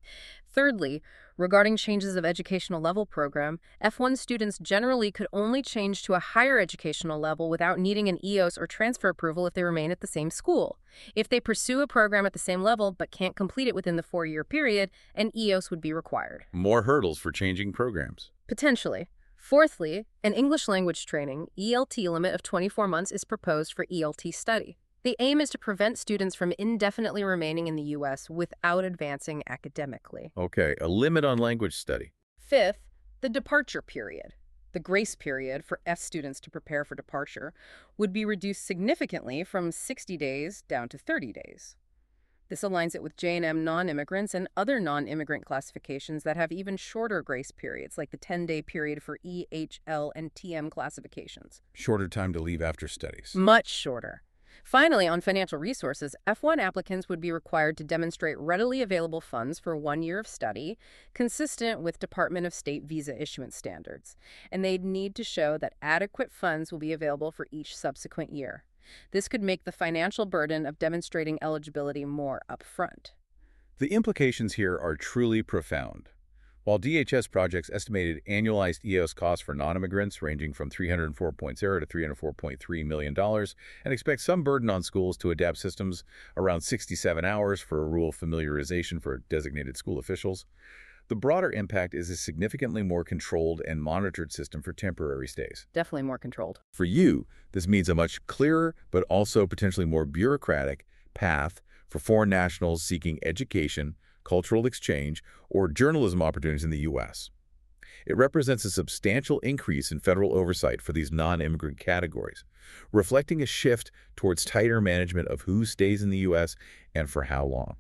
Thirdly, regarding changes of educational level program, F1 students generally could only change to a higher educational level without needing an EOS or transfer approval if they remain at the same school. If they pursue a program at the same level but can't complete it within the 4-year period, an EOS would be required. More hurdles for changing programs. Potentially. Fourthly, an English language training, ELT limit of 24 months is proposed for ELT study. The aim is to prevent students from indefinitely remaining in the U.S. without advancing academically. Okay, a limit on language study. Fifth, the departure period. The grace period for F students to prepare for departure would be reduced significantly from 60 days down to 30 days. This aligns it with J&M non-immigrants and other non-immigrant classifications that have even shorter grace periods, like the 10-day period for E, H, L, and TM classifications. Shorter time to leave after studies. Much shorter. Finally, on financial resources, F1 applicants would be required to demonstrate readily available funds for 1 year of study, consistent with Department of State visa issuance standards, and they'd need to show that adequate funds will be available for each subsequent year. This could make the financial burden of demonstrating eligibility more upfront. The implications here are truly profound. While DHS projects estimated annualized EOS costs for non-immigrants ranging from $304.0 to $304.3 million and expect some burden on schools to adapt systems around 67 hours for a rule familiarization for designated school officials, the broader impact is a significantly more controlled and monitored system for temporary stays. Definitely more controlled. For you, this means a much clearer but also potentially more bureaucratic path for foreign nationals seeking education, cultural exchange, or journalism opportunities in the U.S. It represents a substantial increase in federal oversight for these non-immigrant categories, reflecting a shift towards tighter management of who stays in the U.S. and for how long.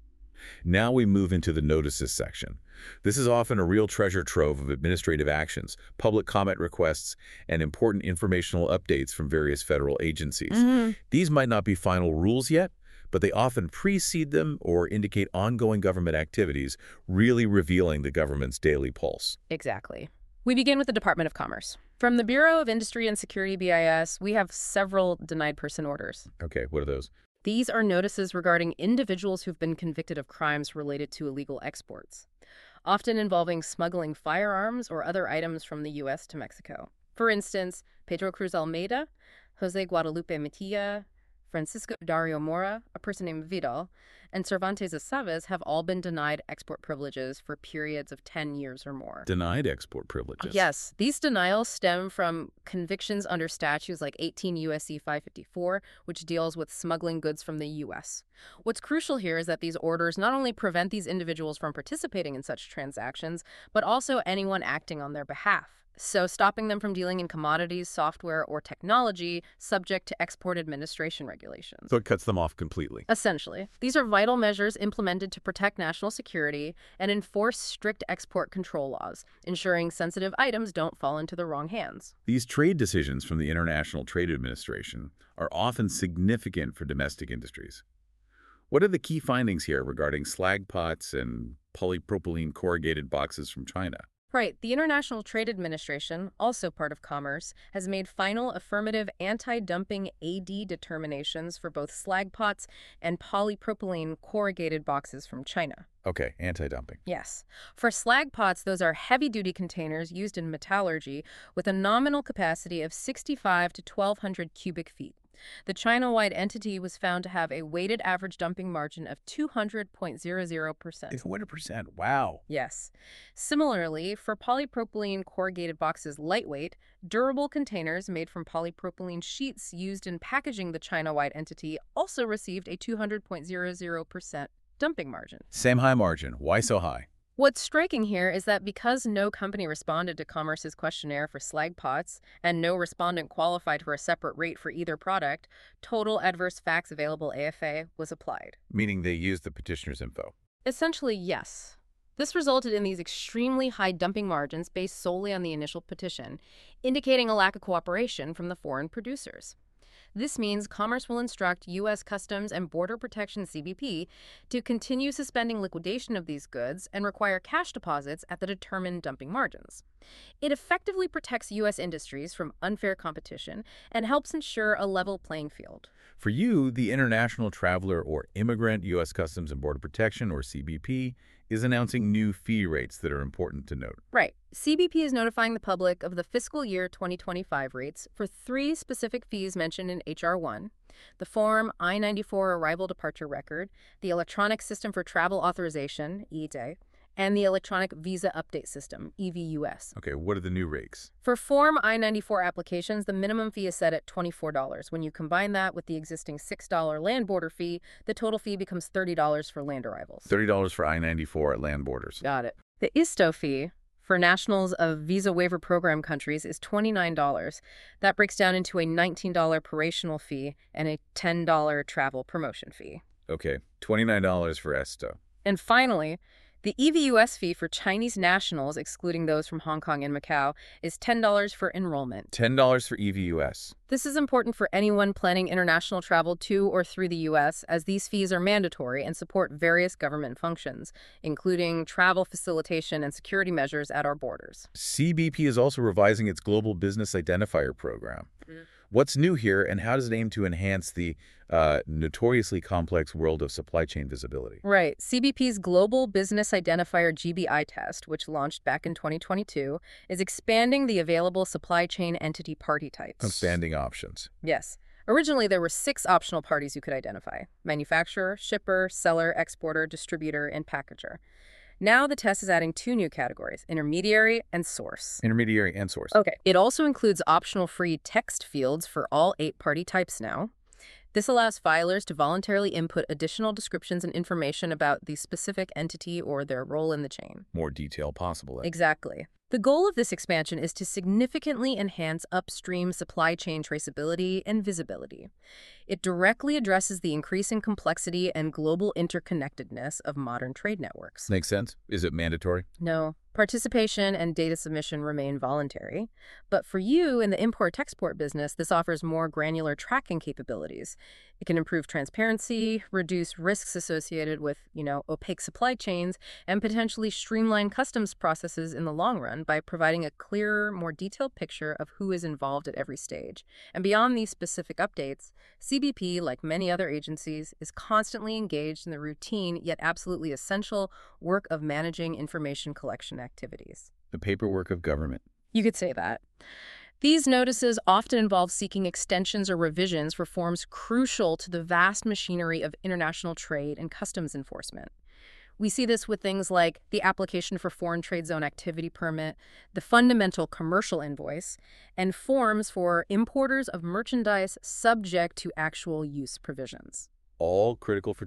Now we move into the notices section. This is often a real treasure trove of administrative actions, public comment requests, and important informational updates from various federal agencies. These might not be final rules yet, but they often precede them or indicate ongoing government activities, really revealing the government's daily pulse. Exactly. We begin with the Department of Commerce. From the Bureau of Industry and Security, BIS, we have several denied person orders. Okay, what are those? These are notices regarding individuals who've been convicted of crimes related to illegal exports, often involving smuggling firearms or other items from the U.S. to Mexico. For instance, Pedro Cruz Almeida, Jose Guadalupe Matilla, Francisco Dario Mora, a person named Vidal, and Cervantes Aceves have all been denied export privileges for periods of 10 years or more. Denied export privileges? Yes. These denials stem from convictions under statutes like 18 U.S.C. 554, which deals with smuggling goods from the U.S. What's crucial here is that these orders not only prevent these individuals from participating in such transactions, but also anyone acting on their behalf, So stopping them from dealing in commodities, software, or technology subject to export administration regulations. So it cuts them off completely. Essentially, these are vital measures implemented to protect national security and enforce strict export control laws, ensuring sensitive items don't fall into the wrong hands. These trade decisions from the International Trade Administration are often significant for domestic industries. What are the key findings here regarding slag pots and polypropylene corrugated boxes from China? Right, the International Trade Administration, also part of Commerce, has made final affirmative anti-dumping AD determinations for both slag pots and polypropylene corrugated boxes from China. Okay, anti-dumping. Yes. For slag pots, those are heavy-duty containers used in metallurgy with a nominal capacity of 65 to 1,200 cubic feet. The China-wide entity was found to have a weighted average dumping margin of 200.00%. 200%. Wow. Yes. Similarly, for polypropylene corrugated boxes lightweight, durable containers made from polypropylene sheets used in packaging the China-wide entity also received a 200.00% dumping margin. Same high margin. Why so high? What's striking here is that because no company responded to Commerce's questionnaire for slag pots and no respondent qualified for a separate rate for either product, total adverse facts available AFA was applied. Meaning they used the petitioner's info. Essentially, yes. This resulted in these extremely high dumping margins based solely on the initial petition, indicating a lack of cooperation from the foreign producers. This means Commerce will instruct U.S. Customs and Border Protection CBP to continue suspending liquidation of these goods and require cash deposits at the determined dumping margins. It effectively protects U.S. industries from unfair competition and helps ensure a level playing field. For you, the international traveler or immigrant, U.S. Customs and Border Protection, or CBP, is announcing new fee rates that are important to note. Right. CBP is notifying the public of the fiscal year 2025 rates for 3 specific fees mentioned in H.R. 1, the Form I-94 Arrival Departure Record, the Electronic System for Travel Authorization, ETA, and the Electronic Visa Update System, EVUS. Okay, what are the new rates? For Form I-94 applications, the minimum fee is set at $24. When you combine that with the existing $6 land border fee, the total fee becomes $30 for land arrivals. $30 for I-94 at land borders. Got it. The ISTO fee for nationals of Visa Waiver Program countries is $29. That breaks down into a $19 prorational fee and a $10 travel promotion fee. Okay, $29 for ESTA. And finally, the EVUS fee for Chinese nationals, excluding those from Hong Kong and Macau, is $10 for enrollment. $10 for EVUS. This is important for anyone planning international travel to or through the U.S., as these fees are mandatory and support various government functions, including travel facilitation and security measures at our borders. CBP is also revising its Global Business Identifier program. What's new here, and how does it aim to enhance the notoriously complex world of supply chain visibility? Right. CBP's Global Business Identifier GBI test, which launched back in 2022, is expanding the available supply chain entity party types. Expanding options. Yes. Originally, there were 6 optional parties you could identify: manufacturer, shipper, seller, exporter, distributor, and packager. Now the test is adding 2 new categories: intermediary and source. Intermediary and source. Okay. It also includes optional free text fields for all 8 party types now. This allows filers to voluntarily input additional descriptions and information about the specific entity or their role in the chain. More detail possible. Exactly. The goal of this expansion is to significantly enhance upstream supply chain traceability and visibility. It directly addresses the increasing complexity and global interconnectedness of modern trade networks. Makes sense. Is it mandatory? No. Participation and data submission remain voluntary. But for you in the import-export business, this offers more granular tracking capabilities. It can improve transparency, reduce risks associated with, opaque supply chains, and potentially streamline customs processes in the long run by providing a clearer, more detailed picture of who is involved at every stage. And beyond these specific updates, CBP, like many other agencies, is constantly engaged in the routine yet absolutely essential work of managing information collection activities. The paperwork of government. You could say that. These notices often involve seeking extensions or revisions for forms crucial to the vast machinery of international trade and customs enforcement. We see this with things like the application for Foreign Trade Zone Activity Permit, the Fundamental Commercial Invoice, and forms for importers of merchandise subject to actual use provisions. All critical for trade.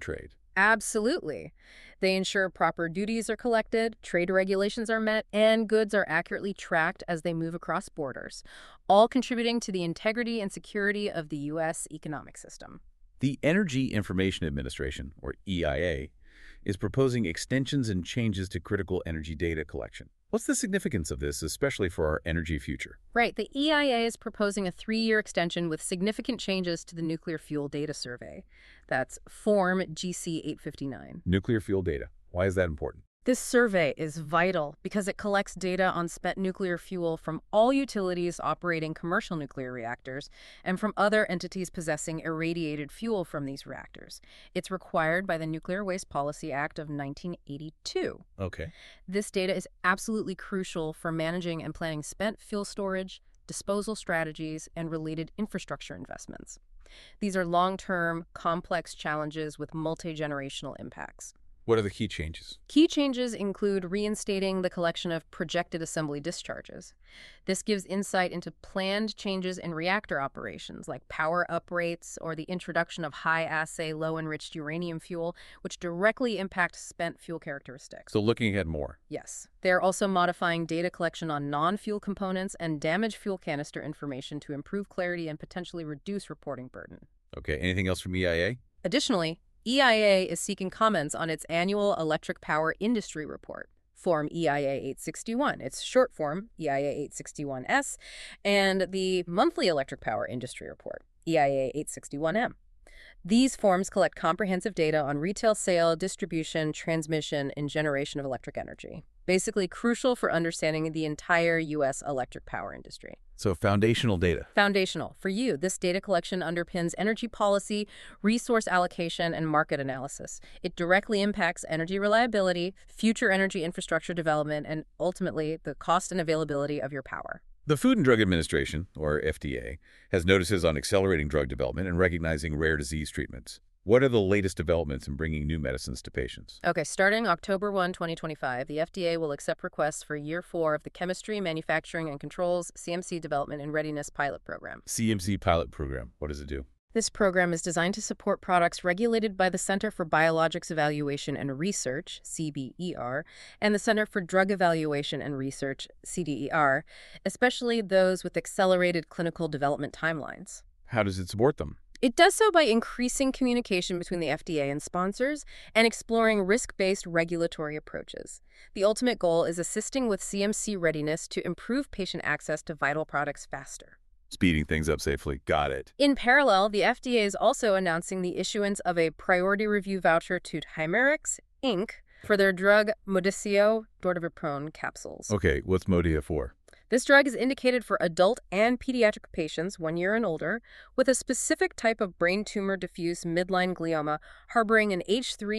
Absolutely. They ensure proper duties are collected, trade regulations are met, and goods are accurately tracked as they move across borders, all contributing to the integrity and security of the U.S. economic system. The Energy Information Administration, or EIA, is proposing extensions and changes to critical energy data collection. What's the significance of this, especially for our energy future? Right, the EIA is proposing a 3-year extension with significant changes to the Nuclear Fuel Data Survey. That's Form GC 859. Nuclear fuel data. Why is that important? This survey is vital because it collects data on spent nuclear fuel from all utilities operating commercial nuclear reactors and from other entities possessing irradiated fuel from these reactors. It's required by the Nuclear Waste Policy Act of 1982. Okay. This data is absolutely crucial for managing and planning spent fuel storage, disposal strategies, and related infrastructure investments. These are long-term, complex challenges with multi-generational impacts. What are the key changes? Key changes include reinstating the collection of projected assembly discharges. This gives insight into planned changes in reactor operations, like power uprates or the introduction of high-assay, low-enriched uranium fuel, which directly impact spent fuel characteristics. So looking ahead more. Yes. They're also modifying data collection on non-fuel components and damaged fuel canister information to improve clarity and potentially reduce reporting burden. Okay, anything else from EIA? Additionally, EIA is seeking comments on its annual Electric Power Industry Report, Form EIA 861. It's short form, EIA 861S, and the Monthly Electric Power Industry Report, EIA 861M. These forms collect comprehensive data on retail sale, distribution, transmission, and generation of electric energy, basically crucial for understanding the entire U.S. electric power industry. So foundational data. Foundational. For you, this data collection underpins energy policy, resource allocation, and market analysis. It directly impacts energy reliability, future energy infrastructure development, and ultimately the cost and availability of your power. The Food and Drug Administration, or FDA, has notices on accelerating drug development and recognizing rare disease treatments. What are the latest developments in bringing new medicines to patients? Okay, starting October 1, 2025, the FDA will accept requests for Year 4 of the Chemistry, Manufacturing, and Controls CMC Development and Readiness Pilot Program. CMC Pilot Program. What does it do? This program is designed to support products regulated by the Center for Biologics Evaluation and Research, CBER, and the Center for Drug Evaluation and Research, CDER, especially those with accelerated clinical development timelines. How does it support them? It does so by increasing communication between the FDA and sponsors and exploring risk-based regulatory approaches. The ultimate goal is assisting with CMC readiness to improve patient access to vital products faster. Speeding things up safely. Got it. In parallel, the FDA is also announcing the issuance of a priority review voucher to Chimerix, Inc. for their drug Modeyso dordaviprone capsules. Okay, what's Modia for? This drug is indicated for adult and pediatric patients 1 year and older with a specific type of brain tumor diffuse midline glioma harboring an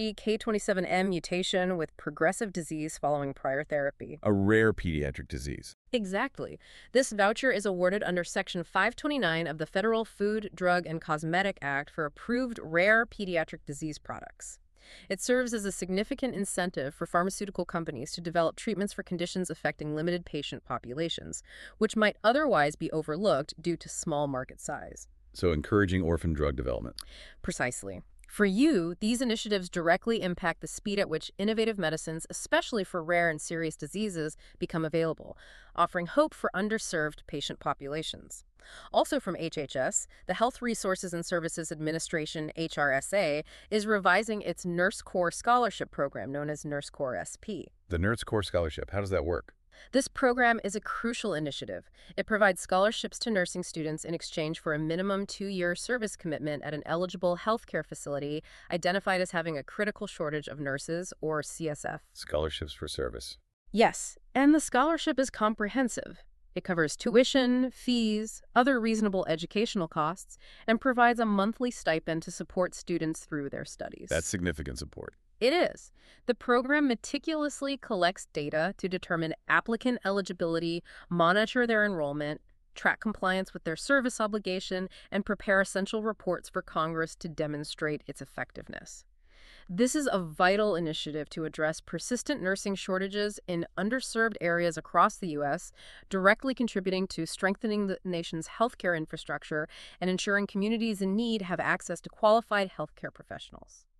H3K27M mutation with progressive disease following prior therapy. A rare pediatric disease. Exactly. This voucher is awarded under Section 529 of the Federal Food, Drug, and Cosmetic Act for approved rare pediatric disease products. It serves as a significant incentive for pharmaceutical companies to develop treatments for conditions affecting limited patient populations, which might otherwise be overlooked due to small market size. So encouraging orphan drug development. Precisely. For you, these initiatives directly impact the speed at which innovative medicines, especially for rare and serious diseases, become available, offering hope for underserved patient populations. Also from HHS, the Health Resources and Services Administration, HRSA, is revising its Nurse Corps Scholarship Program, known as Nurse Corps SP. The Nurse Corps Scholarship, how does that work? This program is a crucial initiative. It provides scholarships to nursing students in exchange for a minimum 2-year service commitment at an eligible healthcare facility identified as having a critical shortage of nurses, or CSF. Scholarships for service. Yes, and the scholarship is comprehensive. It covers tuition, fees, other reasonable educational costs, and provides a monthly stipend to support students through their studies. That's significant support. It is. The program meticulously collects data to determine applicant eligibility, monitor their enrollment, track compliance with their service obligation, and prepare essential reports for Congress to demonstrate its effectiveness. This is a vital initiative to address persistent nursing shortages in underserved areas across the U.S., directly contributing to strengthening the nation's healthcare infrastructure and ensuring communities in need have access to qualified healthcare professionals.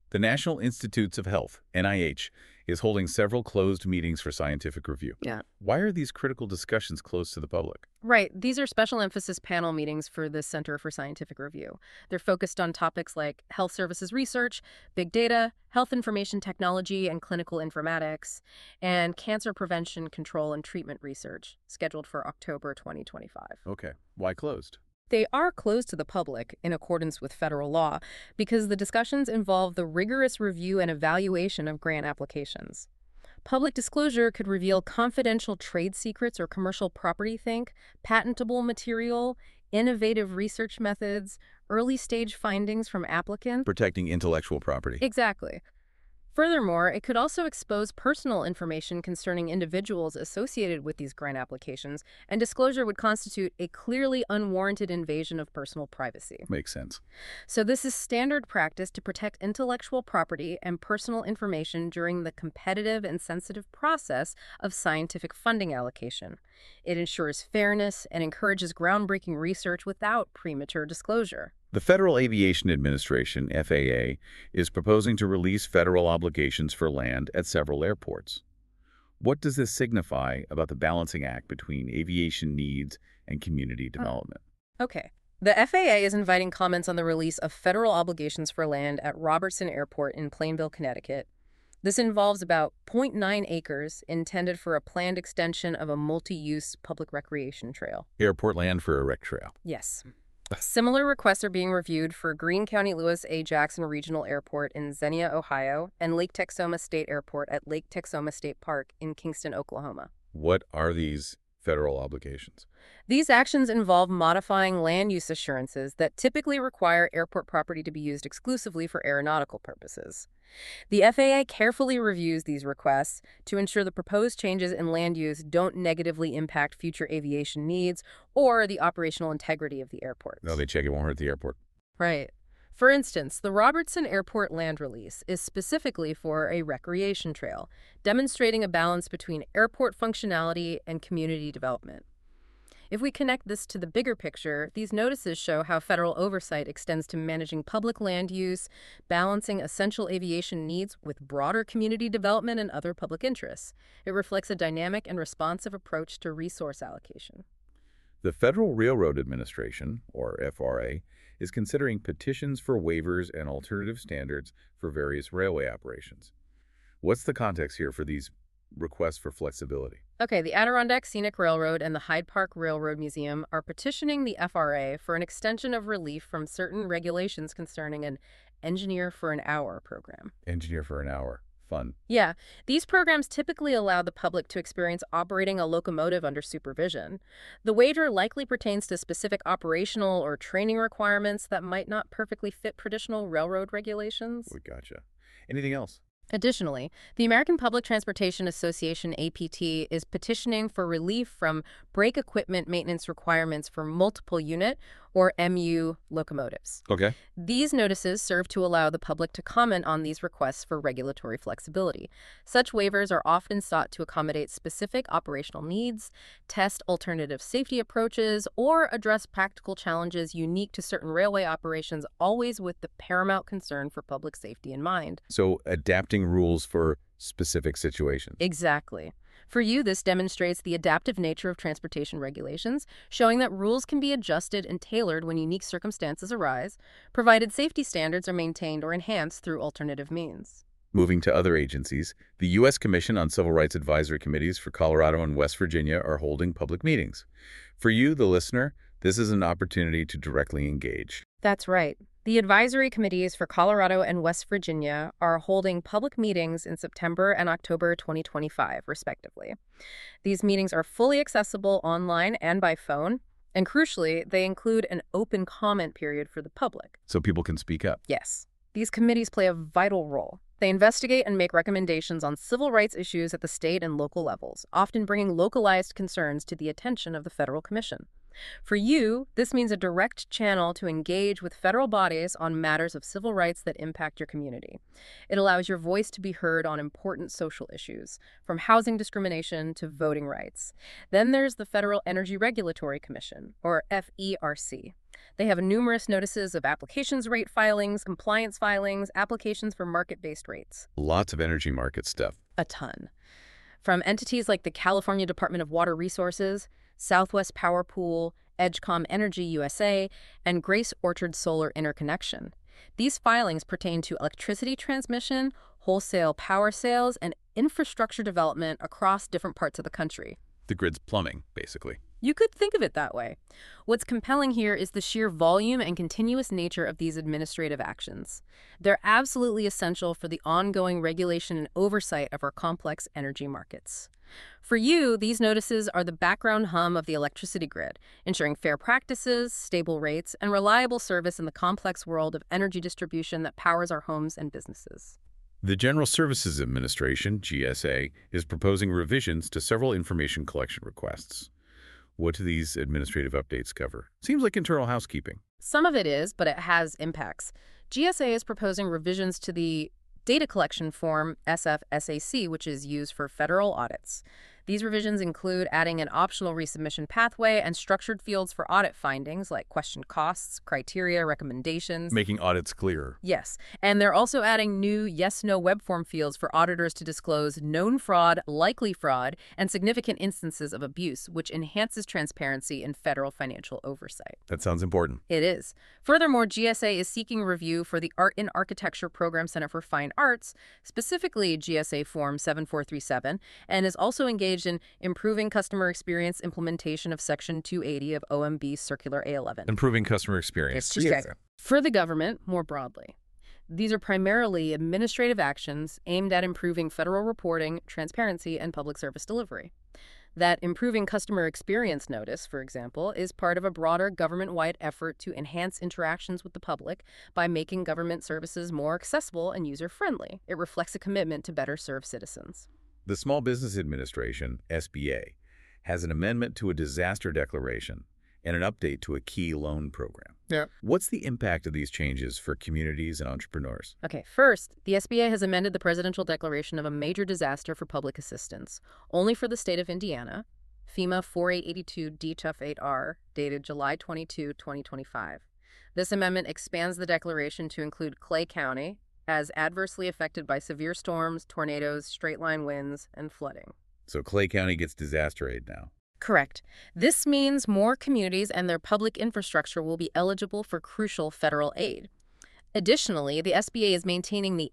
The National Institutes of Health, NIH, is holding several closed meetings for scientific review. Yeah. Why are these critical discussions closed to the public? Right. These are special emphasis panel meetings for the Center for Scientific Review. They're focused on topics like health services research, big data, health information technology and clinical informatics, and cancer prevention, control, and treatment research, scheduled for October 2025. Okay. Why closed? They are closed to the public in accordance with federal law because the discussions involve the rigorous review and evaluation of grant applications. Public disclosure could reveal confidential trade secrets or commercial property think, patentable material, innovative research methods, early-stage findings from applicants. Protecting intellectual property. Exactly. Furthermore, it could also expose personal information concerning individuals associated with these grant applications, and disclosure would constitute a clearly unwarranted invasion of personal privacy. Makes sense. So this is standard practice to protect intellectual property and personal information during the competitive and sensitive process of scientific funding allocation. It ensures fairness and encourages groundbreaking research without premature disclosure. The Federal Aviation Administration, FAA, is proposing to release federal obligations for land at several airports. What does this signify about the balancing act between aviation needs and community development? Okay. The FAA is inviting comments on the release of federal obligations for land at Robertson Airport in Plainville, Connecticut. This involves about 0.9 acres intended for a planned extension of a multi-use public recreation trail. Airport land for a rec trail. Yes. Similar requests are being reviewed for Greene County Lewis A. Jackson Regional Airport in Xenia, Ohio, and Lake Texoma State Airport at Lake Texoma State Park in Kingston, Oklahoma. What are these federal obligations? These actions involve modifying land use assurances that typically require airport property to be used exclusively for aeronautical purposes. The FAA carefully reviews these requests to ensure the proposed changes in land use don't negatively impact future aviation needs or the operational integrity of the airport. No, they check it won't hurt the airport. Right. For instance, the Robertson Airport land release is specifically for a recreation trail, demonstrating a balance between airport functionality and community development. If we connect this to the bigger picture, these notices show how federal oversight extends to managing public land use, balancing essential aviation needs with broader community development and other public interests. It reflects a dynamic and responsive approach to resource allocation. The Federal Railroad Administration, or FRA, is considering petitions for waivers and alternative standards for various railway operations. What's the context here for these requests for flexibility? Okay, the Adirondack Scenic Railroad and the Hyde Park Railroad Museum are petitioning the FRA for an extension of relief from certain regulations concerning an Engineer for an Hour program. Engineer for an Hour. Fun. Yeah, these programs typically allow the public to experience operating a locomotive under supervision. The waiver likely pertains to specific operational or training requirements that might not perfectly fit traditional railroad regulations. We gotcha. Anything else? Additionally, the American Public Transportation Association, APT, is petitioning for relief from brake equipment maintenance requirements for multiple unit, or MU, locomotives. Okay. These notices serve to allow the public to comment on these requests for regulatory flexibility. Such waivers are often sought to accommodate specific operational needs, test alternative safety approaches, or address practical challenges unique to certain railway operations, always with the paramount concern for public safety in mind. So adapting rules for specific situations. Exactly. For you, this demonstrates the adaptive nature of transportation regulations, showing that rules can be adjusted and tailored when unique circumstances arise, provided safety standards are maintained or enhanced through alternative means. Moving to other agencies, the U.S. Commission on Civil Rights Advisory Committees for Colorado and West Virginia are holding public meetings. For you, the listener, this is an opportunity to directly engage. That's right. The advisory committees for Colorado and West Virginia are holding public meetings in September and October 2025, respectively. These meetings are fully accessible online and by phone, and crucially, they include an open comment period for the public. So people can speak up. Yes. These committees play a vital role. They investigate and make recommendations on civil rights issues at the state and local levels, often bringing localized concerns to the attention of the Federal Commission. For you, this means a direct channel to engage with federal bodies on matters of civil rights that impact your community. It allows your voice to be heard on important social issues, from housing discrimination to voting rights. Then there's the Federal Energy Regulatory Commission, or FERC. They have numerous notices of applications rate filings, compliance filings, applications for market-based rates. Lots of energy market stuff. A ton. From entities like the California Department of Water Resources, Southwest Power Pool, EdgeCom Energy USA, and Grace Orchard Solar Interconnection. These filings pertain to electricity transmission, wholesale power sales, and infrastructure development across different parts of the country. The grid's plumbing, basically. You could think of it that way. What's compelling here is the sheer volume and continuous nature of these administrative actions. They're absolutely essential for the ongoing regulation and oversight of our complex energy markets. For you, these notices are the background hum of the electricity grid, ensuring fair practices, stable rates, and reliable service in the complex world of energy distribution that powers our homes and businesses. The General Services Administration, GSA, is proposing revisions to several information collection requests. What do these administrative updates cover? Seems like internal housekeeping. Some of it is, but it has impacts. GSA is proposing revisions to the data collection form SFSAC, which is used for federal audits. These revisions include adding an optional resubmission pathway and structured fields for audit findings like question costs, criteria, recommendations. Making audits clearer. Yes, and they're also adding new yes/no web form fields for auditors to disclose known fraud, likely fraud, and significant instances of abuse, which enhances transparency in federal financial oversight. That sounds important. It is. Furthermore, GSA is seeking review for the Art in Architecture Program Center for Fine Arts, specifically GSA Form 7437, and is also engaged in improving customer experience implementation of Section 280 of OMB Circular A11. Improving customer experience. For the government, more broadly. These are primarily administrative actions aimed at improving federal reporting, transparency, and public service delivery. That improving customer experience notice, for example, is part of a broader government-wide effort to enhance interactions with the public by making government services more accessible and user-friendly. It reflects a commitment to better serve citizens. The Small Business Administration, SBA, has an amendment to a disaster declaration and an update to a key loan program. What's the impact of these changes for communities and entrepreneurs? Okay, first, the SBA has amended the presidential declaration of a major disaster for public assistance, only for the state of Indiana, FEMA 4882 DTUF8R, dated July 22, 2025. This amendment expands the declaration to include Clay County as adversely affected by severe storms, tornadoes, straight-line winds, and flooding. So Clay County gets disaster aid now. Correct. This means more communities and their public infrastructure will be eligible for crucial federal aid. Additionally, the SBA is maintaining the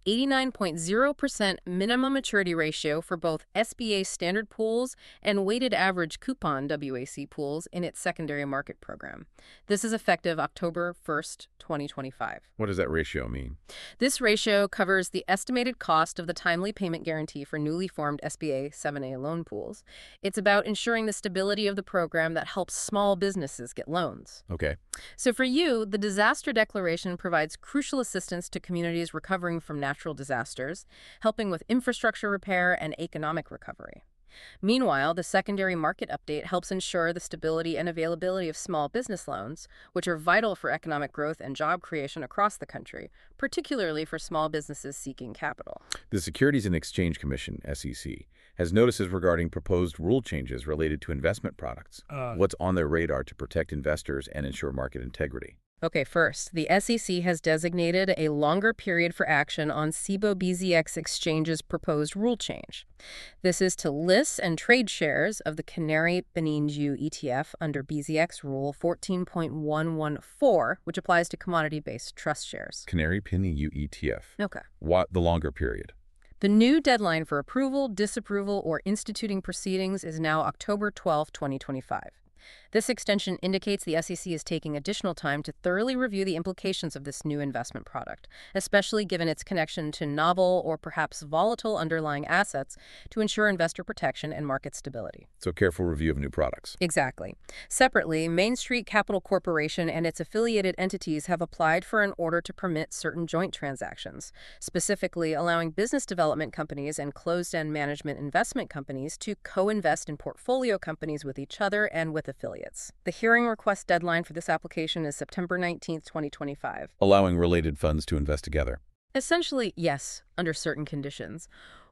89.0% minimum maturity ratio for both SBA standard pools and weighted average coupon WAC pools in its secondary market program. This is effective October 1st, 2025. What does that ratio mean? This ratio covers the estimated cost of the timely payment guarantee for newly formed SBA 7A loan pools. It's about ensuring the stability of the program that helps small businesses get loans. Okay. So for you, the disaster declaration provides crucial assistance to communities recovering from natural disasters, helping with infrastructure repair and economic recovery. Meanwhile, the secondary market update helps ensure the stability and availability of small business loans, which are vital for economic growth and job creation across the country, particularly for small businesses seeking capital. The Securities and Exchange Commission, SEC, has notices regarding proposed rule changes related to investment products. What's on their radar to protect investors and ensure market integrity? Okay, first, the SEC has designated a longer period for action on Cboe BZX Exchange's proposed rule change. This is to list and trade shares of the Canary Beninju ETF under BZX Rule 14.114, which applies to commodity-based trust shares. Canary Beninju ETF. Okay. What the longer period? The new deadline for approval, disapproval, or instituting proceedings is now October 12, 2025. This extension indicates the SEC is taking additional time to thoroughly review the implications of this new investment product, especially given its connection to novel or perhaps volatile underlying assets to ensure investor protection and market stability. So careful review of new products. Exactly. Separately, Main Street Capital Corporation and its affiliated entities have applied for an order to permit certain joint transactions, specifically allowing business development companies and closed-end management investment companies to co-invest in portfolio companies with each other and with affiliates. The hearing request deadline for this application is September 19, 2025. Allowing related funds to invest together. Essentially, yes, under certain conditions.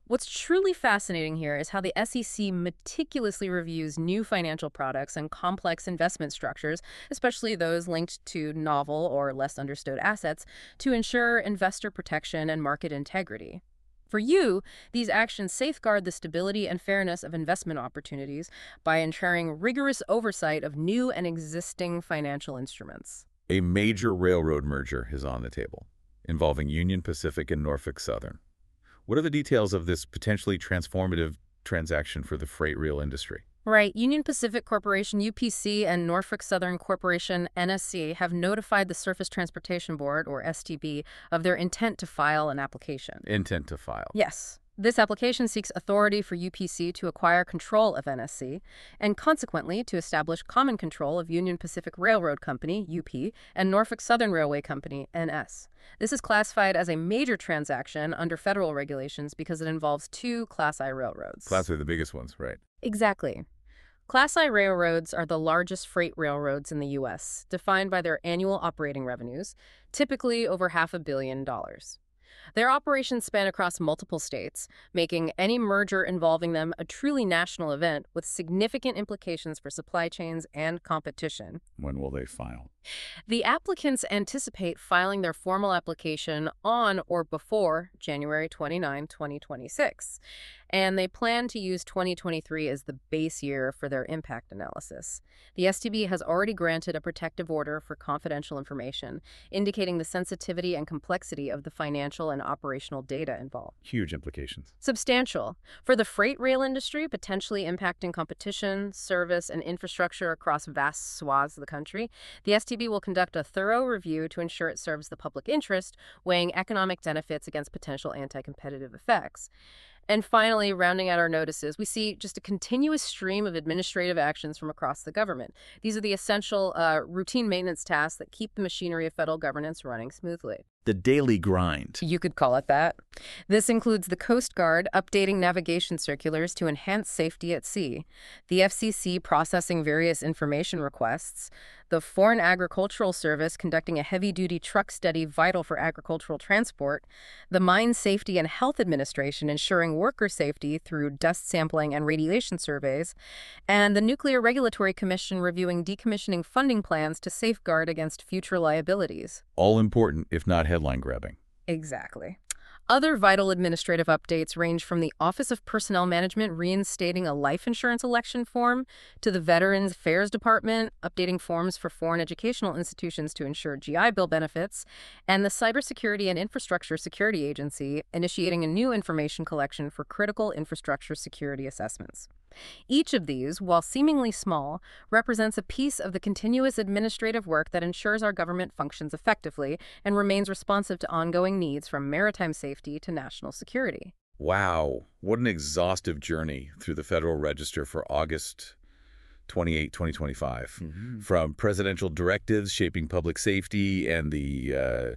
What's truly fascinating here is how the SEC meticulously reviews new financial products and complex investment structures, especially those linked to novel or less understood assets, to ensure investor protection and market integrity. For you, these actions safeguard the stability and fairness of investment opportunities by ensuring rigorous oversight of new and existing financial instruments. A major railroad merger is on the table, involving Union Pacific and Norfolk Southern. What are the details of this potentially transformative transaction for the freight rail industry? Right. Union Pacific Corporation, UPC, and Norfolk Southern Corporation, NSC, have notified the Surface Transportation Board, or STB, of their intent to file an application. Intent to file. Yes. This application seeks authority for UPC to acquire control of NSC and consequently to establish common control of Union Pacific Railroad Company, UP, and Norfolk Southern Railway Company, NS. This is classified as a major transaction under federal regulations because it involves two Class I railroads. Class are the biggest ones, right? Exactly. Class I railroads are the largest freight railroads in the U.S., defined by their annual operating revenues, typically over $500 million. Their operations span across multiple states, making any merger involving them a truly national event with significant implications for supply chains and competition. When will they file? The applicants anticipate filing their formal application on or before January 29, 2026, and they plan to use 2023 as the base year for their impact analysis. The STB has already granted a protective order for confidential information, indicating the sensitivity and complexity of the financial and operational data involved. Huge implications. Substantial. For the freight rail industry, potentially impacting competition, service, and infrastructure across vast swaths of the country, the STB will conduct a thorough review to ensure it serves the public interest, weighing economic benefits against potential anti-competitive effects. And finally, rounding out our notices, we see just a continuous stream of administrative actions from across the government. These are the essential routine maintenance tasks that keep the machinery of federal governance running smoothly. The daily grind. You could call it that. This includes the Coast Guard updating navigation circulars to enhance safety at sea, the FCC processing various information requests, the Foreign Agricultural Service conducting a heavy-duty truck study vital for agricultural transport, the Mine Safety and Health Administration ensuring worker safety through dust sampling and radiation surveys, and the Nuclear Regulatory Commission reviewing decommissioning funding plans to safeguard against future liabilities. All important, if not headline grabbing. Exactly. Other vital administrative updates range from the Office of Personnel Management reinstating a life insurance election form to the Veterans Affairs Department updating forms for foreign educational institutions to ensure GI Bill benefits, and the Cybersecurity and Infrastructure Security Agency initiating a new information collection for critical infrastructure security assessments. Each of these, while seemingly small, represents a piece of the continuous administrative work that ensures our government functions effectively and remains responsive to ongoing needs from maritime safety to national security. Wow, what an exhaustive journey through the Federal Register for August 28, 2025. From presidential directives shaping public safety and the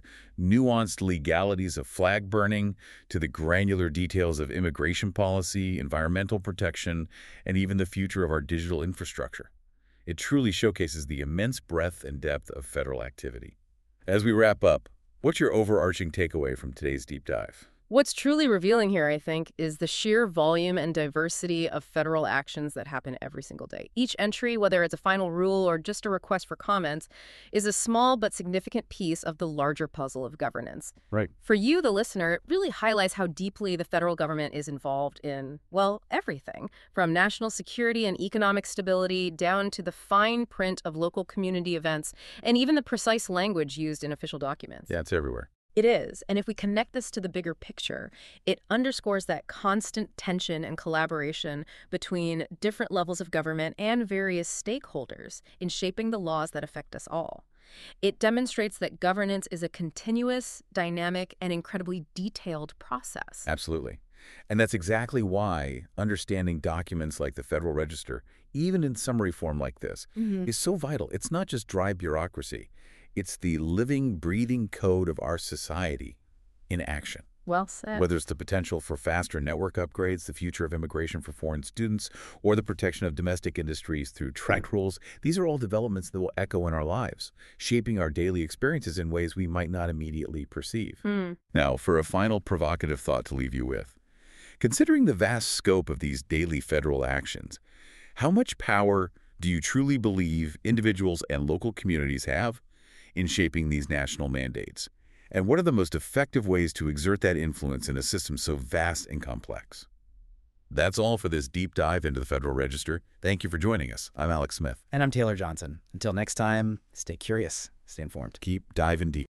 nuanced legalities of flag burning to the granular details of immigration policy, environmental protection, and even the future of our digital infrastructure. It truly showcases the immense breadth and depth of federal activity. As we wrap up, what's your overarching takeaway from today's deep dive? What's truly revealing here, I think, is the sheer volume and diversity of federal actions that happen every single day. Each entry, whether it's a final rule or just a request for comments, is a small but significant piece of the larger puzzle of governance. Right. For you, the listener, it really highlights how deeply the federal government is involved in, well, everything, from national security and economic stability down to the fine print of local community events and even the precise language used in official documents. Yeah, it's everywhere. It is, and if we connect this to the bigger picture, it underscores that constant tension and collaboration between different levels of government and various stakeholders in shaping the laws that affect us all. It demonstrates that governance is a continuous, dynamic, and incredibly detailed process. Absolutely. And that's exactly why understanding documents like the Federal Register, even in summary form like this, is so vital. It's not just dry bureaucracy. It's the living, breathing code of our society in action. Well said. Whether it's the potential for faster network upgrades, the future of immigration for foreign students, or the protection of domestic industries through track rules, these are all developments that will echo in our lives, shaping our daily experiences in ways we might not immediately perceive. Now, for a final provocative thought to leave you with, Considering the vast scope of these daily federal actions, how much power do you truly believe individuals and local communities have in shaping these national mandates? And what are the most effective ways to exert that influence in a system so vast and complex? That's all for this deep dive into the Federal Register. Thank you for joining us. I'm Alex Smith. And I'm Taylor Johnson. Until next time, stay curious, stay informed. Keep diving deep.